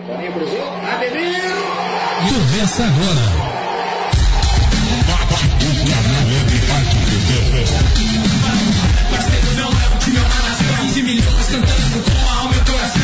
Começa agora. Parceiro, não é o que meu coração. 15 milhões cantando com a alma e o coração.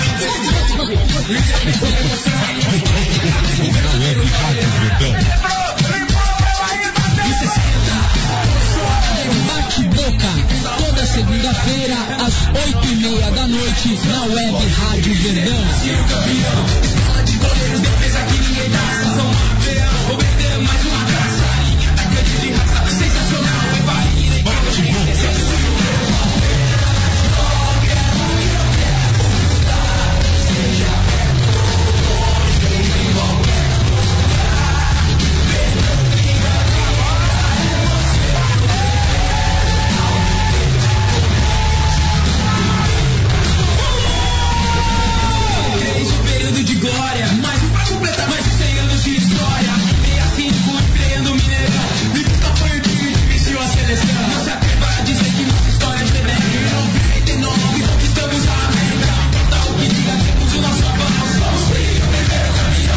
Bate-boca, toda segunda-feira, às 8h30 da noite, na Web Rádio Verdão. Fala de goleiros, defesa que ninguém dá. São Rafael, vou perder mais uma graça. Atacante de raça, sensacional. É Bahia, bate-boca. De glória, mais um pra completar mais de 100 anos de história. 65 estreando o Mineirão. Liverpool foi o time que vestiu a seleção. Não se atreva a dizer que nossa história é diferente. Em 99 conquistamos a América. Não importa o que diga, temos o nosso avanço. Somos o primeiro campeão.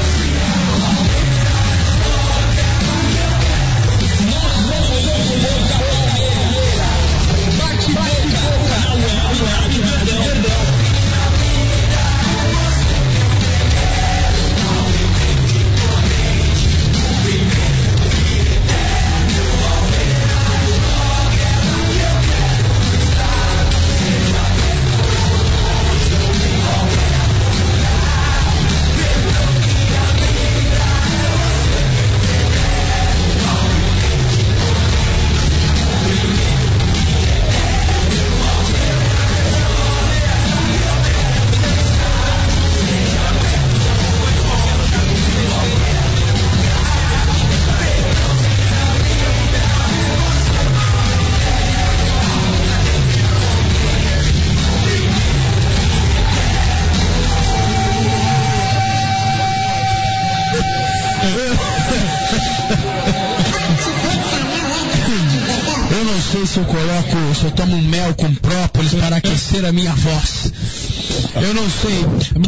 Se eu tomo um mel com própolis para aquecer a minha voz. Eu não sei.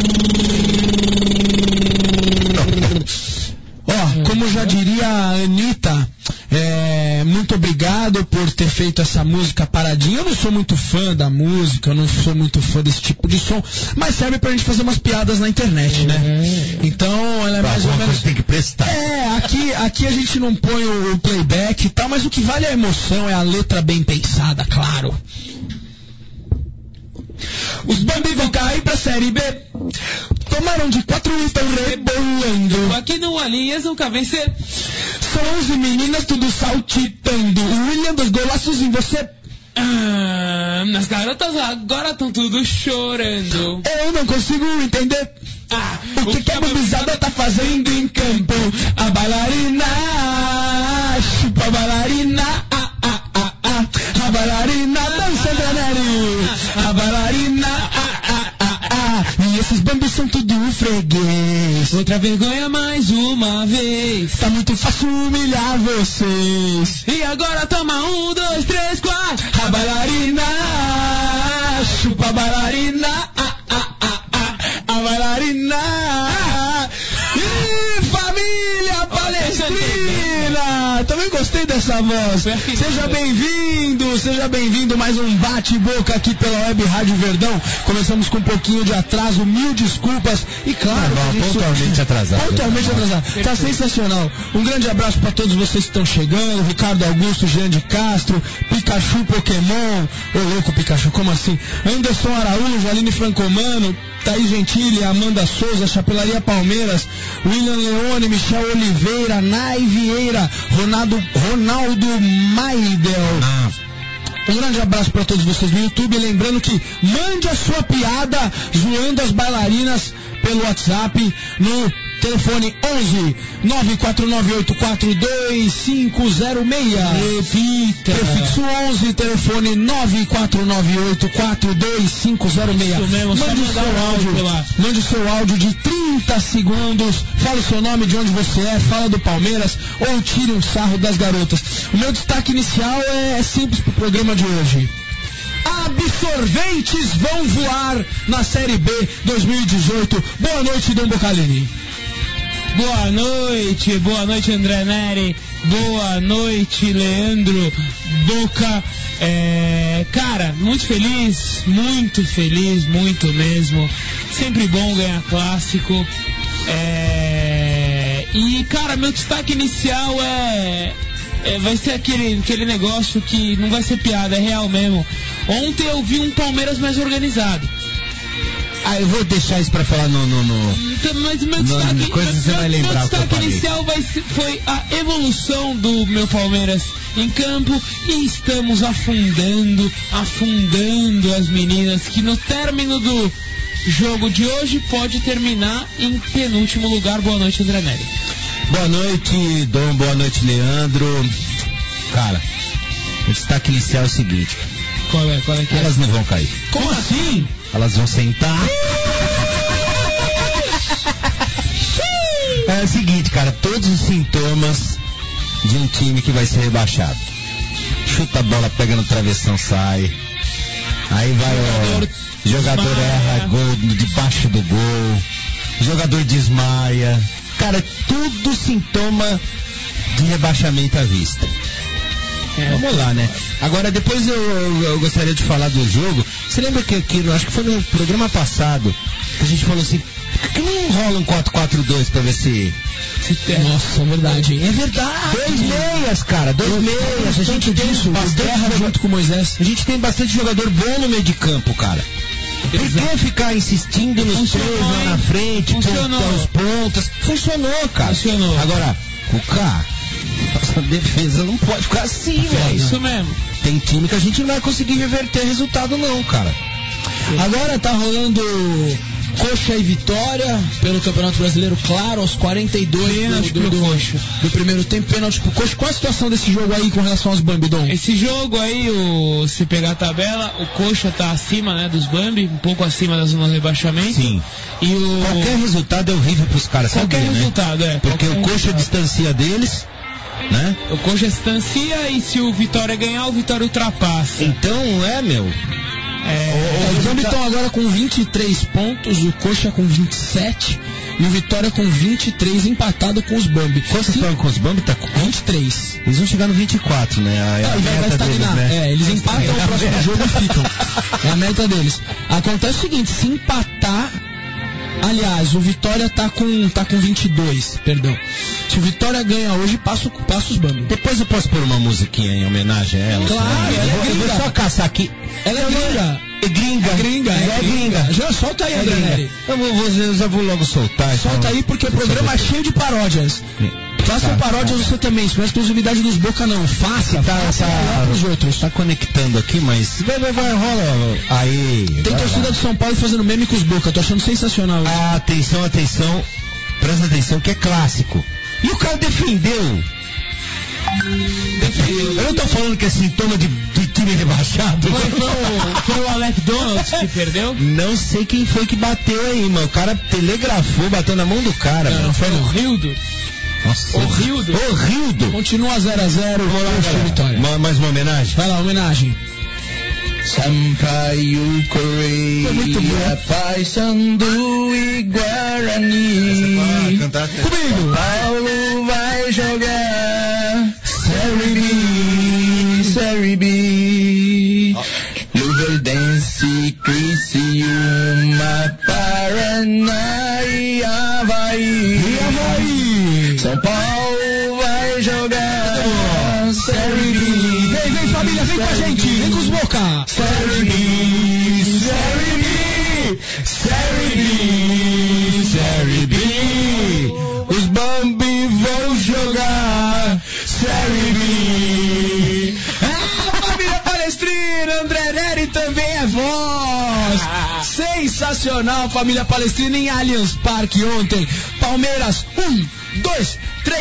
Como já diria a Anitta, muito obrigado por ter feito essa música paradinha. Eu não sou muito fã da música, eu não sou muito fã desse tipo de som, mas serve pra gente fazer umas piadas na internet, né? Então, ela é mais ou menos... tem que prestar. Aqui a gente não põe o playback e tal, mas o que vale é a emoção, é a letra bem pensada, claro. Os Bambi vão cair pra Série B. Tomaram de 4 e estão rebolando. Aqui no Alinhas nunca vencer. São 11 meninas tudo saltitando. O William dos golaços em você. As garotas agora estão tudo chorando. Eu não consigo entender o que a bambizada tá fazendo em campo. A bailarina, chupa a bailarina, a bailarina dança granari. A bailarina, e esses bambis são tudo freguês. Outra vergonha mais uma vez. Tá muito fácil humilhar vocês. E agora toma 1, 2, 3, 4. A bailarina, chupa a bailarina, a bailarina. E família palestrina! Também gostei dessa voz. Seja bem-vindo mais um bate-boca aqui pela Web Rádio Verdão. Começamos com um pouquinho de atraso, 1000 desculpas. E claro, pontualmente atrasado. Tá sensacional. Um grande abraço para todos vocês que estão chegando. Ricardo Augusto, Jean de Castro, Pikachu Pokémon. Ô louco Pikachu, como assim? Anderson Araújo, Aline Francomano, Thaís Gentili, Amanda Souza, Chapelaria Palmeiras, William Leone, Michel Oliveira, Nai Vieira, Ronaldo Maidel. Um grande abraço para todos vocês no YouTube. Lembrando que mande a sua piada zoando as bailarinas pelo WhatsApp no telefone 11 949842506. Repita. Prefixo 11, telefone 949842506. Mande o seu áudio de 30 segundos. Fala o seu nome, de onde você é, fala do Palmeiras ou tire um sarro das garotas. O meu destaque inicial é simples pro programa de hoje. Absolutamente sorventes vão voar na Série B 2018. Boa noite, Dom Bocalini. Boa noite, André Neri. Boa noite, Leandro Boca. Cara, muito feliz, muito mesmo. Sempre bom ganhar clássico. E, cara, meu destaque inicial vai ser aquele negócio que não vai ser piada, é real mesmo. Ontem eu vi um Palmeiras mais organizado. Eu vou deixar isso pra falar no mas meu destaque, você vai lembrar meu destaque o que eu inicial foi a evolução do meu Palmeiras em campo, e estamos afundando as meninas, que no término do jogo de hoje pode terminar em penúltimo lugar. Boa noite, André Neri. Boa noite, Dom. Boa noite, Leandro. Cara, o destaque inicial é o seguinte. Qual é que Elas não vão cair. Como assim? Elas vão sentar. É o seguinte, cara, todos os sintomas de um time que vai ser rebaixado. Chuta a bola, pega no travessão, sai. Aí vai o jogador erra gol debaixo do gol. Jogador desmaia. Cara, tudo sintoma de rebaixamento à vista. Vamos lá, né? Agora, depois eu gostaria de falar do jogo. Você lembra que acho que foi no programa passado, que a gente falou assim, por que não rola um 4-4-2 pra ver se... Nossa, é verdade. É verdade. 2 meias, cara, 2 meias. A gente tem bastante junto com o Moisés. A gente tem bastante jogador bom no meio de campo, cara. Por que ficar insistindo nos três lá na frente, os pontas? Funcionou, cara. Agora, Cuca, nossa defesa não pode ficar assim, velho. Isso mesmo. Tem time que a gente não vai conseguir reverter resultado, não, cara. Agora tá rolando Coxa e Vitória pelo Campeonato Brasileiro, claro, aos 42 do primeiro tempo, pênalti pro Coxa. Qual a situação desse jogo aí com relação aos Bambi, Dom? Esse jogo aí, se pegar a tabela, o Coxa tá acima, né, dos Bambi, um pouco acima da zona de rebaixamento. Sim. E qualquer resultado é horrível pros caras, sabe? Qualquer resultado, né? Porque o Coxa distancia deles, né? O Coxa distancia, e se o Vitória ganhar, o Vitória ultrapassa. Então, os Bambi estão agora com 23 pontos, o Coxa com 27 e o Vitória com 23, empatado com os Bambi. Quantos estão com os Bambi? Tá com 23. Eles vão chegar no 24, né? Vai estagnar. Deles, né? Eles empatam o próximo jogo e ficam. É a meta deles. Acontece o seguinte, se empatar... Aliás, o Vitória tá com 22, perdão. Se o Vitória ganha hoje, passa os Bambi. Depois eu posso pôr uma musiquinha em homenagem a ela? Claro, eu vou só caçar aqui. Ela é gringa. É gringa. Já solta aí, André Neri. Eu já vou logo soltar. Solta aí, porque o programa é cheio de paródias. Façam paródias você também, isso não é exclusividade dos Boca não. Faça pros outros. Tá conectando aqui, mas vai, rola aí. Tem torcida do São Paulo fazendo meme com os Boca, tô achando sensacional. Atenção, presta atenção que é clássico. E o cara defendeu. Eu não tô falando que é sintoma de time rebaixado. Foi o Alec Donald que perdeu? Não sei quem foi que bateu aí, mano. O cara telegrafou, bateu na mão do cara. Não foi o Rildo. Nossa. O Rildo. Continua 0-0. Vitória. Mais uma homenagem? Vai lá, homenagem. Sampaio Correia, Paysandu e Guarani. Comigo. Paulo vai jogar Série B. Luverdense, Criciúma, Paraná e Avaí. São Paulo vai jogar Série B. Vem família, vem com a gente, vem com os Boca. Série B. Os Bambi vão jogar Série B. Família Palestrina, André Neri também é voz. Sensacional, família Palestrina em Allianz Parque ontem. Palmeiras, 1, 2, 3,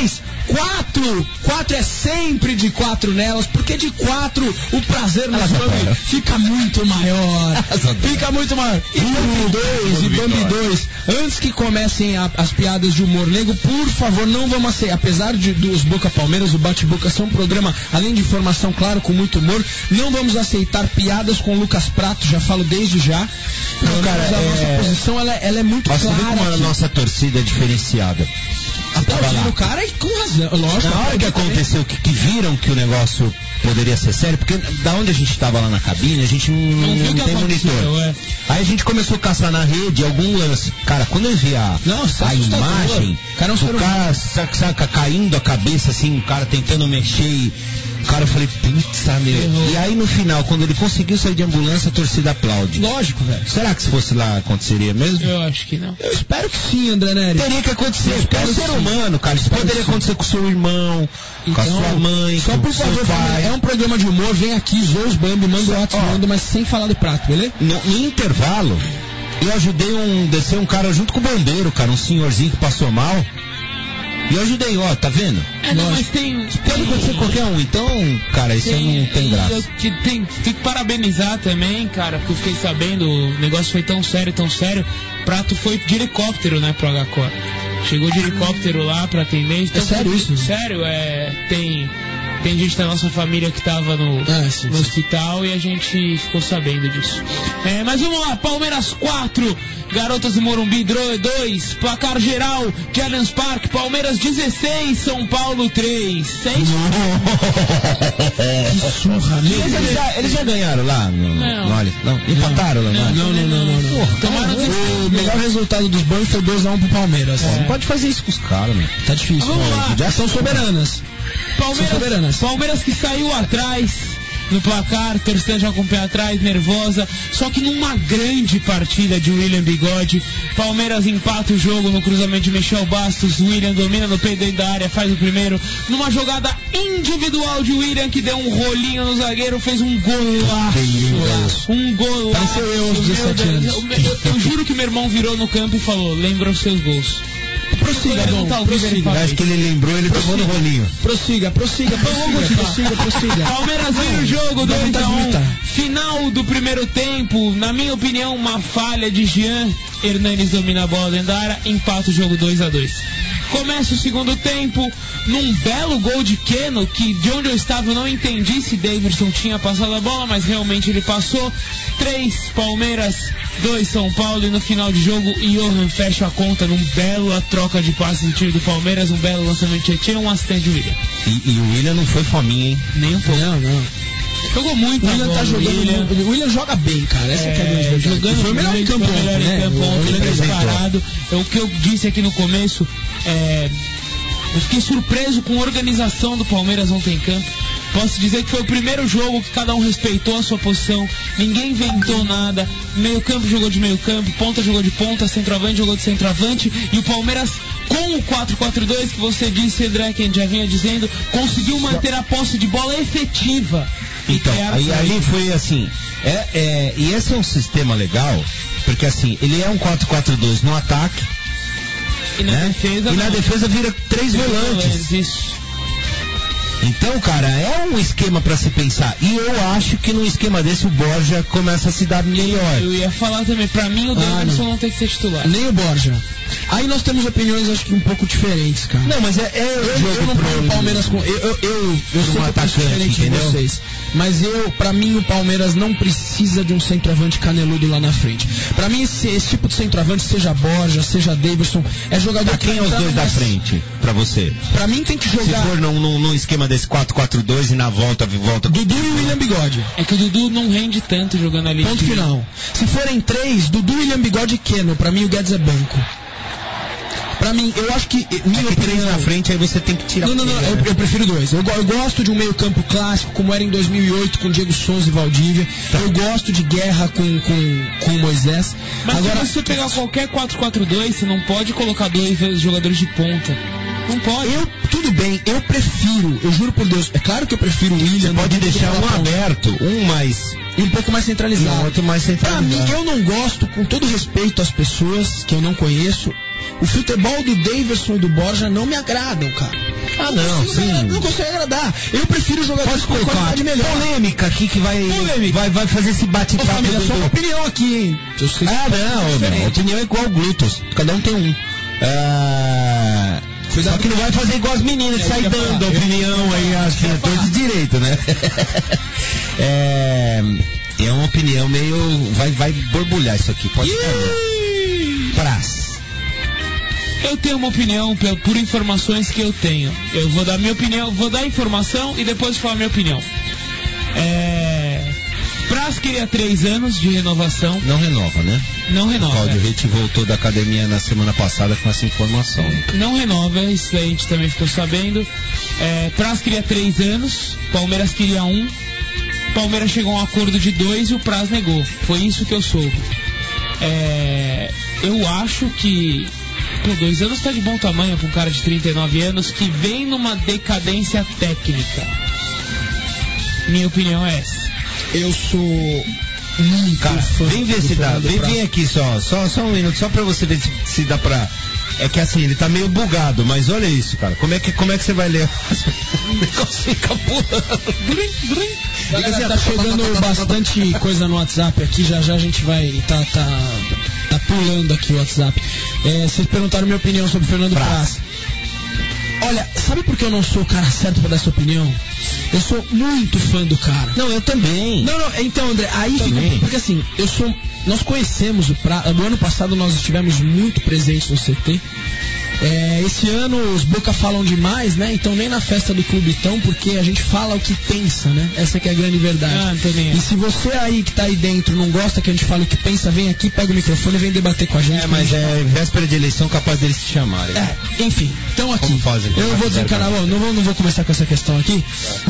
4 é sempre de 4 nelas, porque de 4 o prazer no Bambi fica muito maior. Fica muito maior. E Bambi 2, antes que comecem as piadas de humor negro, por favor, não vamos aceitar. Apesar dos Boca Palmeiras, o Bate-Boca são um programa, além de informação, claro, com muito humor, não vamos aceitar piadas com o Lucas Prato, já falo desde já. Não, cara, a nossa posição ela é muito clara. Você vê como a nossa torcida é diferenciada. Aplaudindo o cara e com razão, lógico. Na hora que aconteceu, que viram que o negócio poderia ser sério, porque da onde a gente estava lá na cabine, a gente não tem monitor. Aí a gente começou a caçar na rede algum lance. Cara, quando eu vi a imagem, o cara saca caindo a cabeça assim, o cara tentando mexer e... Cara, eu falei, putz, meu. E aí no final, quando ele conseguiu sair de ambulância, a torcida aplaude. Lógico, velho. Será que se fosse lá aconteceria mesmo? Eu acho que não. Eu espero que sim, André Nery. Teria que acontecer, porque é um ser humano, cara. Isso poderia acontecer com o seu irmão, com a sua mãe, só por favor, pai. É um programa de humor, vem aqui, zoa os Bambi, manda o WhatsApp, mas sem falar de prato, beleza? No intervalo, eu ajudei descer um cara junto com o bombeiro, cara, um senhorzinho que passou mal. E eu ajudei, tá vendo? Não, mas pode acontecer qualquer um, então, cara, isso não tem graça. Tem que parabenizar também, cara, porque eu fiquei sabendo, o negócio foi tão sério, Prato foi de helicóptero, né, pro HCOR. Chegou de helicóptero lá pra atender. Então, é sério isso? Sério, tem gente da nossa família que tava no hospital e a gente ficou sabendo disso. Mas vamos lá, Palmeiras 4, Garotas do Morumbi 2, placar geral de Allianz Parque, Palmeiras 16, São Paulo 3. Que surra, eles já ganharam lá no Allianz? Não, empataram lá? Não. O melhor resultado dos bancos foi 2-1 pro Palmeiras. Não pode fazer isso com os caras, meu. Tá difícil. Vamos lá. Já são soberanas. Palmeiras que saiu atrás no placar, torcendo já com o pé atrás, nervosa, só que numa grande partida de William Bigode, Palmeiras empata o jogo no cruzamento de Michel Bastos, William domina no peito dentro da área, faz o primeiro, numa jogada individual de William, que deu um rolinho no zagueiro, fez um golaço. Um golaço. Pareceu eu aos 17 anos. Eu juro que meu irmão virou no campo e falou, lembra os seus gols. Prossiga, prossiga. Acho que ele lembrou, ele tomou no rolinho. Prossiga. Palmeiras vira o jogo, 2-1. Final do primeiro tempo, na minha opinião, uma falha de Jean. Hernanes domina a bola dentro da área, empata o jogo 2-2. Começa o segundo tempo num belo gol de Keno, que de onde eu estava eu não entendi se Davidson tinha passado a bola, mas realmente ele passou. 3 Palmeiras, 2 São Paulo, e no final de jogo Johan fecha a conta num belo troca de passes no time do Palmeiras, um belo lançamento de Tietchan, um assistente de William. E o William não foi fominha, hein? Nem um pouco. Não. Jogou muito, o William tá jogando. O William joga bem, cara. Essa que é a grande verdade. Jogando, foi o melhor em campo ontem, disparado. O que eu disse aqui no começo, eu fiquei surpreso com a organização do Palmeiras ontem em campo. Posso dizer que foi o primeiro jogo que cada um respeitou a sua posição, ninguém inventou nada, meio campo jogou de meio campo, ponta jogou de ponta, centroavante jogou de centroavante, e o Palmeiras, com o 4-4-2 que você disse, André, que a gente já vinha dizendo, conseguiu manter a posse de bola efetiva. Então, aí foi assim, e esse é um sistema legal, porque assim, ele é um 4-4-2 no ataque, e na defesa vira 3 volantes. Isso. Então, cara, é um esquema pra se pensar. E eu acho que num esquema desse o Borja começa a se dar melhor. Eu ia falar também, pra mim o Davidson não tem que ser titular. Nem o Borja. Aí nós temos opiniões, acho que um pouco diferentes, cara. Não, mas eu não ponho o Palmeiras com... Eu sou um atacante, diferente de vocês. Mas pra mim o Palmeiras não precisa de um centroavante caneludo lá na frente. Pra mim esse tipo de centroavante, seja Borja, seja Davidson, é jogador que... Quem é os dois da frente, pra você? Pra mim tem que jogar... Se for num esquema desse 4-4-2 e na volta... Dudu e William Bigode. É que o Dudu não rende tanto jogando ali. Ponto final. Se forem 3, Dudu, William Bigode e Keno, pra mim o Guedes é banco. Pra mim, eu acho que... Minha opinião na frente, aí você tem que tirar... Não, eu prefiro 2. Eu gosto de um meio campo clássico, como era em 2008, com Diego Souza e Valdívia. Tá. Eu gosto de guerra com o Moisés. Mas agora, se você pegar qualquer 4-4-2, você não pode colocar 2 jogadores de ponta. Não pode. Tudo bem, eu prefiro, eu juro por Deus, é claro que eu prefiro o William. Você pode deixar um aberto, e um pouco mais centralizado. Outro mais centralizado. Pra mim, eu não gosto, com todo respeito às pessoas que eu não conheço, o futebol do Davidson e do Borja não me agradam, cara. Ah, não, sim. Não consegue agradar. Eu prefiro jogadores com qualidade melhor. Polêmica aqui que vai fazer esse bate-papo. Família, só uma opinião aqui, hein? Não, opinião é igual ao Glutos. Cada um tem um. Só que não vai fazer igual as meninas, sai dando opinião aí, acho que é todo de direito, né? É uma opinião meio... Vai borbulhar isso aqui, pode falar. Praz. Eu tenho uma opinião por informações que eu tenho. Eu vou dar minha opinião, vou dar informação e depois falar minha opinião. Praz queria 3 anos de renovação. Não renova, né? Não renova. O Claudio Ritt voltou da academia na semana passada com essa informação. Não renova, isso aí a gente também ficou sabendo. Praz queria 3 anos, Palmeiras queria 1. Palmeiras chegou a um acordo de 2 e o Praz negou. Foi isso que eu soube. Eu acho que 2 anos tá de bom tamanho para um cara de 39 anos que vem numa decadência técnica. Minha opinião é essa. Eu sou muito cara, fã. Vem ver se dá. Vem aqui só um minuto, só pra você ver se dá pra... É que assim, ele tá meio bugado, mas olha isso, cara. Como é que você vai ler? O negócio fica pulando. Galera, tá chegando bastante coisa no WhatsApp aqui, já a gente vai... Tá pulando aqui o WhatsApp. Vocês perguntaram minha opinião sobre o Fernando Praz. Olha, sabe por que eu não sou o cara certo pra dar essa opinião? Eu sou muito fã do cara. Não, eu também. Não, então, André, aí fica... Porque assim, nós conhecemos o Praz. No ano passado nós estivemos muito presentes no CT. Esse ano os Boca falam demais, né? Então nem na festa do clube estão, porque a gente fala o que pensa, né? Essa que é a grande verdade. E se você aí que tá aí dentro não gosta que a gente fale o que pensa, vem aqui, pega o microfone e vem debater com a gente. Mas véspera de eleição capaz deles te chamarem. Enfim, então aqui. Eu vou desencanar, não vou começar com essa questão aqui,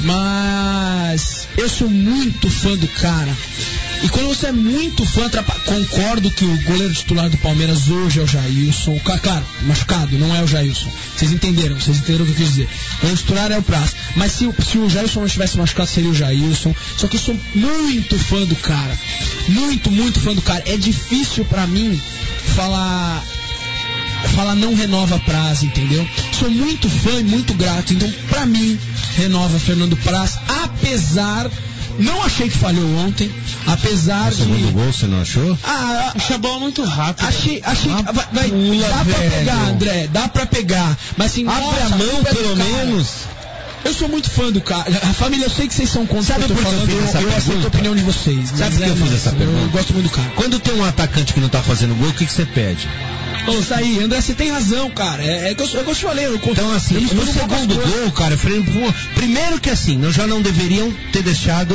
mas eu sou muito fã do cara. E quando você é muito fã, concordo que o goleiro titular do Palmeiras hoje é o Jailson. Claro, machucado, não é o Jailson. Vocês entenderam o que eu quis dizer. O goleiro titular é o Praz. Mas se o Jailson não estivesse machucado, seria o Jailson. Só que eu sou muito fã do cara. Muito, muito fã do cara. É difícil pra mim falar não renova Praz, entendeu? Sou muito fã e muito grato. Então, pra mim, renova Fernando Praz, apesar... Não achei que falhou ontem, apesar de... O segundo gol, você não achou? Achei a bola muito rápida. Achei dá pra pegar, André, dá pra pegar. Mas assim, abre a mão, pelo menos. Eu sou muito fã do cara. A família, eu sei que vocês são contra. Sabe por que eu aceito a opinião de vocês. Sabe por que eu fiz essa pergunta? Eu gosto muito do cara. Quando tem um atacante que não tá fazendo gol, o que você pede? Isso aí, André, você tem razão, cara. É que eu te falei. Então, assim, no segundo gol, cara, primeiro que assim, nós já não deveriam ter deixado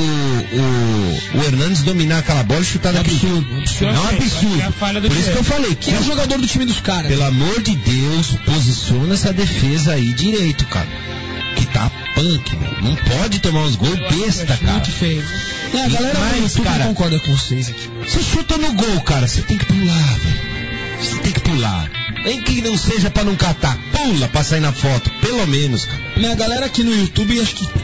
o Hernandes dominar aquela bola e chutar daquele. É um absurdo. Por isso que eu falei. Quem é o jogador do time dos caras? Pelo amor de Deus, posiciona essa defesa aí direito, cara. Que tá punk, velho. Não pode tomar os gols besta, cara. Muito feio. A galera não concorda com vocês aqui. Você chuta no gol, cara, você tem que pular, velho. Você tem que pular. Nem que não seja pra não catar. Pula pra sair na foto, pelo menos, cara. Minha galera aqui no YouTube, acho que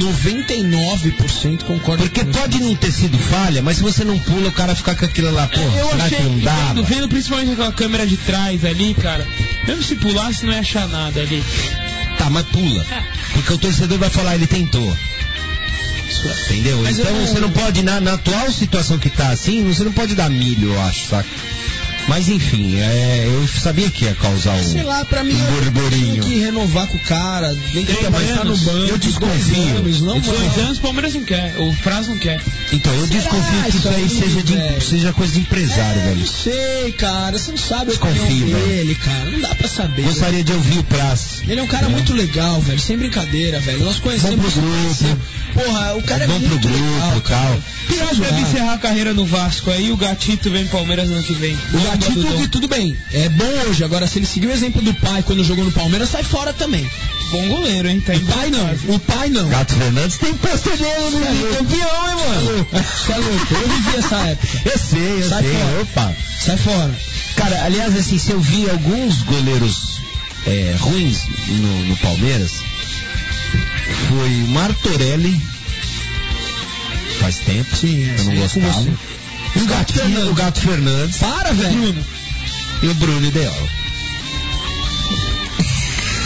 99% concorda. Porque pode não ter sido falha, mas se você não pula, o cara fica com aquilo lá, pô, será que não dá? Vendo principalmente com a câmera de trás ali, cara, mesmo se pulasse não ia achar nada ali. Tá, mas pula. Porque o torcedor vai falar, ele tentou. Entendeu? Mas então você não pode, na atual situação que tá assim, você não pode dar milho, eu acho, saca? Mas enfim, eu sabia que ia causar sei lá, pra mim, burburinho. Tem que renovar com o cara, tem que estar no banco. Eu desconfio. 2 anos, o Palmeiras não quer, o Praz não quer. Então, eu desconfio que isso aí seja coisa de empresário, velho. Não sei, cara, você não sabe o que dele, cara, não dá pra saber. Gostaria de ouvir o Praz. Ele é um cara muito legal, velho, sem brincadeira, velho. Nós conhecemos pro grupo. Porra, o cara é muito pro grupo, legal, tal. Praz deve encerrar a carreira no Vasco aí, o Gatito vem pro Palmeiras no ano que vem. O Gatito, tudo bem, é bom hoje. Agora, se ele seguir o exemplo do pai quando jogou no Palmeiras, sai fora também. Bom goleiro, hein? Tá o pai não. Gato Fernandes tem percebido no campeão, hein, mano? Você é louco, eu vivi essa época. Eu sei. Fora. Opa. Sai fora. Cara, aliás, assim, se eu vi alguns goleiros ruins no Palmeiras, foi o Martorelli. Faz tempo, eu não gostava. O Gato Fernandes. Para, velho. E o Bruno Ideal.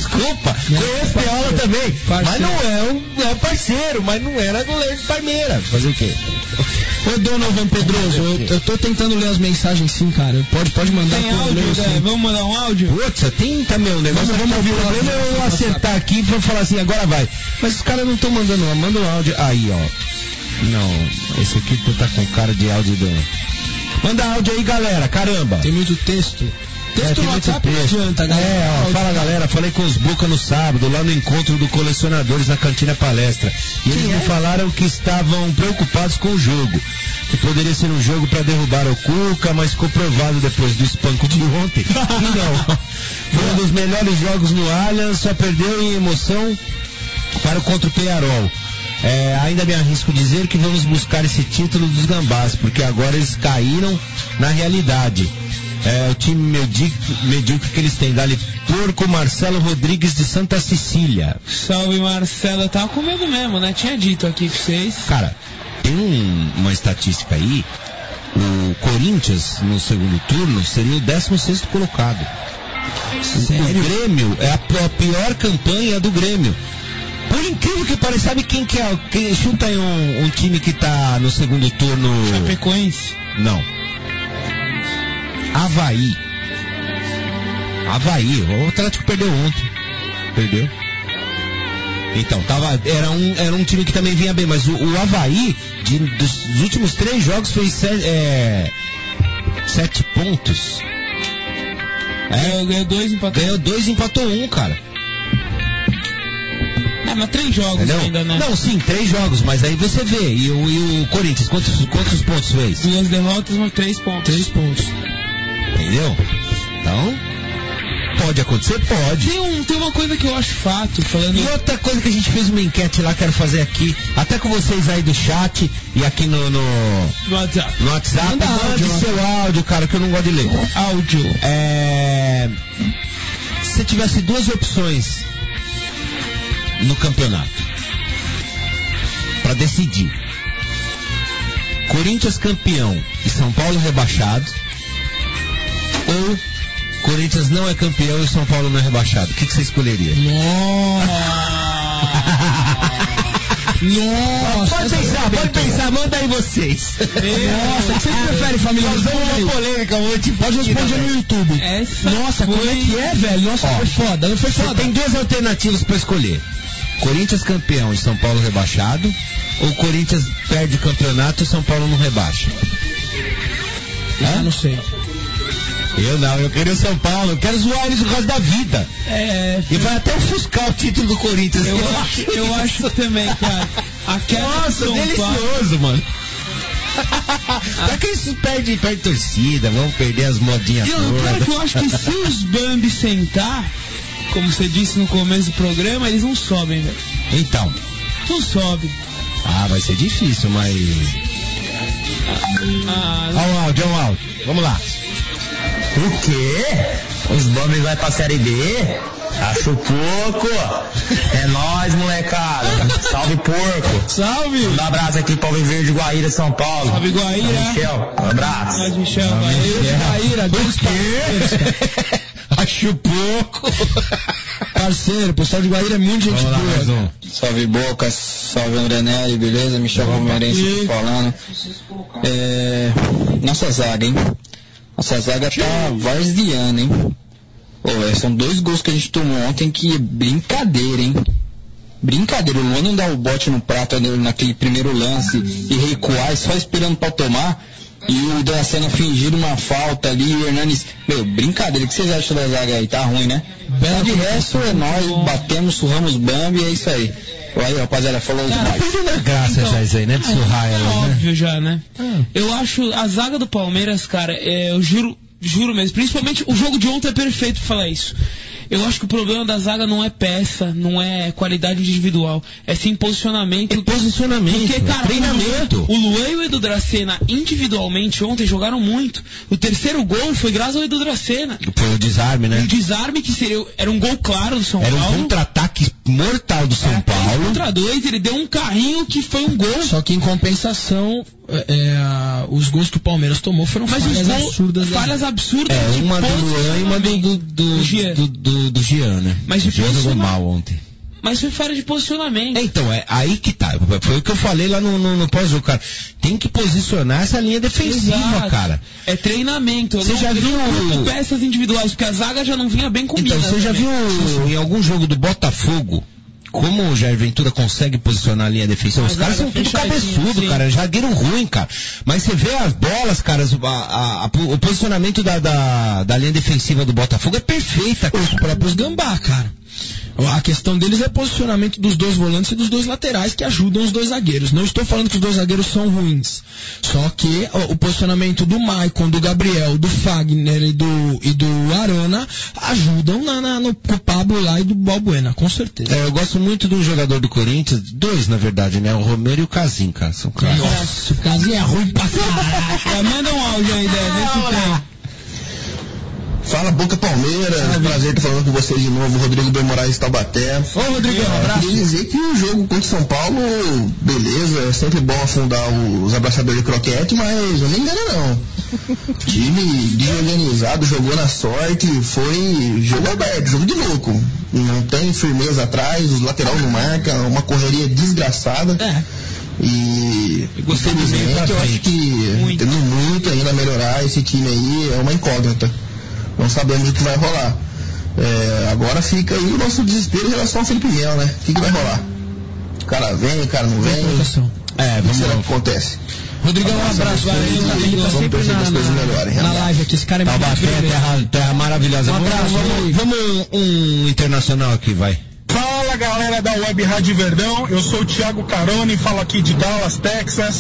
Desculpa, conheço Peola também. Mas não é parceiro, mas não era goleiro de Palmeiras. Fazer o quê? Ô, Donovan Pedroso, eu tô tentando ler as mensagens sim, cara. Pode mandar. Tem áudio, né? Vamos mandar um áudio? Putz, tenta, meu negócio. Vamos ouvir o problema, eu acertar aqui e falar assim, agora vai. Mas os caras não estão mandando, manda um áudio. Aí, ó. Não, esse aqui tá com cara de áudio do... Manda áudio aí, galera, caramba. Tem muito texto. Texto no WhatsApp não adianta, galera. Fala, galera, falei com os Buca no sábado, lá no encontro do Colecionadores na Cantina Palestra. E eles me falaram que estavam preocupados com o jogo. Que poderia ser um jogo para derrubar o Cuca, mas ficou provado depois do espanco de ontem. E não. Foi um dos melhores jogos no Allianz, só perdeu em emoção para o contra o Peñarol. Ainda me arrisco dizer que vamos buscar esse título dos Gambás, porque agora eles caíram na realidade. O time medíocre que eles têm. Dali Porco, Marcelo Rodrigues de Santa Cecília. Salve, Marcelo. Eu tava com medo mesmo, né? Tinha dito aqui pra vocês. Cara, tem uma estatística aí. O Corinthians, no segundo turno, seria o 16º colocado. Sério? O Grêmio é a pior campanha do Grêmio. Por incrível que pareça, sabe quem chuta aí um time que tá no segundo turno? Chapecoense? Não. Avaí. O Atlético perdeu ontem. Perdeu. Então, era um time que também vinha bem, mas o Avaí, dos últimos 3 jogos, fez 7 pontos. Ganhou 2, empatou. Ganhou 2 e empatou 1, cara. Mas 3 jogos entendeu? Ainda, né? Não, sim, 3 jogos, mas aí você vê. E o Corinthians, quantos pontos fez? 2 derrotas, mas 3 pontos. 3 pontos. Entendeu? Então, pode acontecer? Pode. Tem uma coisa que eu acho fato, falando... E outra coisa que a gente fez uma enquete lá, quero fazer aqui, até com vocês aí do chat e aqui no WhatsApp. Manda seu áudio, cara, que eu não gosto de ler. Áudio. Se você tivesse 2 opções no campeonato para decidir, Corinthians campeão e São Paulo rebaixado, ou Corinthians não é campeão e São Paulo não é rebaixado, o que você escolheria? Nossa, pode pensar, manda aí vocês. Nossa, o que vocês preferem, família? Nós vamos uma polêmica hoje. Pode responder no YouTube. Nossa, como é que é, velho? Nossa, foi foda. Tem 2 alternativas pra escolher. Corinthians campeão e São Paulo rebaixado, ou Corinthians perde o campeonato e São Paulo não rebaixa? Eu não sei. Eu queria o São Paulo, eu quero zoar eles o resto da vida. E vai até ofuscar o título do Corinthians. Eu acho também, cara. Nossa, delicioso, mano. Pra que eles perdem torcida, vão perder as modinhas todas. Que eu acho que se os Bambi sentar, como você disse no começo do programa, eles não sobem, velho. Então. Não sobem. Vai ser difícil, mas... Olha o áudio. Vamos lá. O quê? Os Bambi vai pra Série B? Acho pouco. É nóis, molecada. Salve, porco. Salve. Um abraço aqui pra Viver de Guaíra, São Paulo. Salve, Guaíra. Michel, um abraço. Salve, Michel. Guaíra, Deus quê? Acho pouco. Parceiro, o pessoal de Guaíra é muito gente boa. Salve, Boca. Salve, André Nelly, beleza? Michel Palmeirense falando. Nossa zaga, hein? Nossa zaga tá varziana, hein? São 2 gols que a gente tomou ontem que é brincadeira, hein? Brincadeira. O Luan não dá o bote no prato naquele primeiro lance e recuar, só esperando pra tomar. E o Dracena fingir uma falta ali, o Hernanes... brincadeira. O que vocês acham da zaga aí? Tá ruim, né? De resto, nós batemos, surramos Bambi, é isso aí. Aí, rapaziada, falou demais. Tá perdendo a graça já isso aí, né? De surrar ela, né? Óbvio já, né? Eu acho a zaga do Palmeiras, cara, eu juro mesmo, principalmente o jogo de ontem é perfeito pra falar isso. Eu acho que o problema da zaga não é peça, não é qualidade individual, é sim posicionamento. Porque, cara, treinamento. O Luan e o Edu Dracena individualmente ontem jogaram muito. O terceiro gol foi graças ao Edu Dracena. Foi o desarme, né? O desarme que era um gol claro do São Paulo. Era um contra-ataque mortal do São Paulo. Contra 2, ele deu um carrinho que foi um gol. Só que em compensação, os gols que o Palmeiras tomou foram falhas absurdas. Falhas absurdas. Uma do Luan e uma do Jean, né? Mas o Jean jogou mal ontem. Mas foi falha de posicionamento. Então, aí que tá. Foi o que eu falei lá no pós-jogo, cara. Tem que posicionar essa linha defensiva, exato, cara. É treinamento. Você já viu peças individuais, porque a zaga já não vinha bem combinada. Então, você já viu em algum jogo do Botafogo como o Jair Ventura consegue posicionar a linha defensiva? Os caras são tudo cabeçudo, sim, cara. Zagueiro ruim, cara. Mas você vê as bolas, cara, o posicionamento da linha defensiva do Botafogo é perfeita. Os próprios Gambá, cara. A questão deles é posicionamento dos dois volantes e dos dois laterais que ajudam os dois zagueiros. Não estou falando que os dois zagueiros são ruins. Só que o posicionamento do Maicon, do Gabriel, do Fagner e do Arana ajudam no Pablo lá e do Balbuena, com certeza. Eu gosto muito do jogador do Corinthians, dois na verdade, né? O Romero e o Casim, cara. São caras. Nossa, o Casim é ruim pra caralho. Manda um áudio aí, vê se tem. Fala, Boca Palmeiras, prazer estar falando com vocês de novo, Rodrigo Ben Moraes, Taubaté. Ô, Rodrigo, um abraço. Queria dizer que o jogo contra o São Paulo, beleza, é sempre bom afundar os abraçadores de croquete, mas não me engana não. Time desorganizado, jogou na sorte, foi jogo aberto, jogo de louco. Não tem firmeza atrás, os laterais não marcam, uma correria desgraçada. E infelizmente eu acho que temos muito ainda a melhorar, esse time aí é uma incógnita. Não sabemos o que vai rolar. Agora fica aí o nosso desespero em relação ao Felipe Melo, né? O que vai rolar? O cara vem, o cara não vem. O que será que acontece? Rodrigão, um abraço. Ele tá sempre na live aqui. Esse cara é muito terra maravilhosa. Um abraço. Vamos um internacional aqui, vai. Fala, galera da Web Rádio Verdão, eu sou o Thiago Caroni, falo aqui de Dallas, Texas.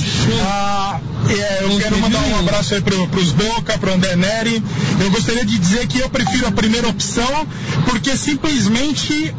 Eu quero mandar um abraço aí pros Boca, pro André Neri. Eu gostaria de dizer que eu prefiro a primeira opção, porque simplesmente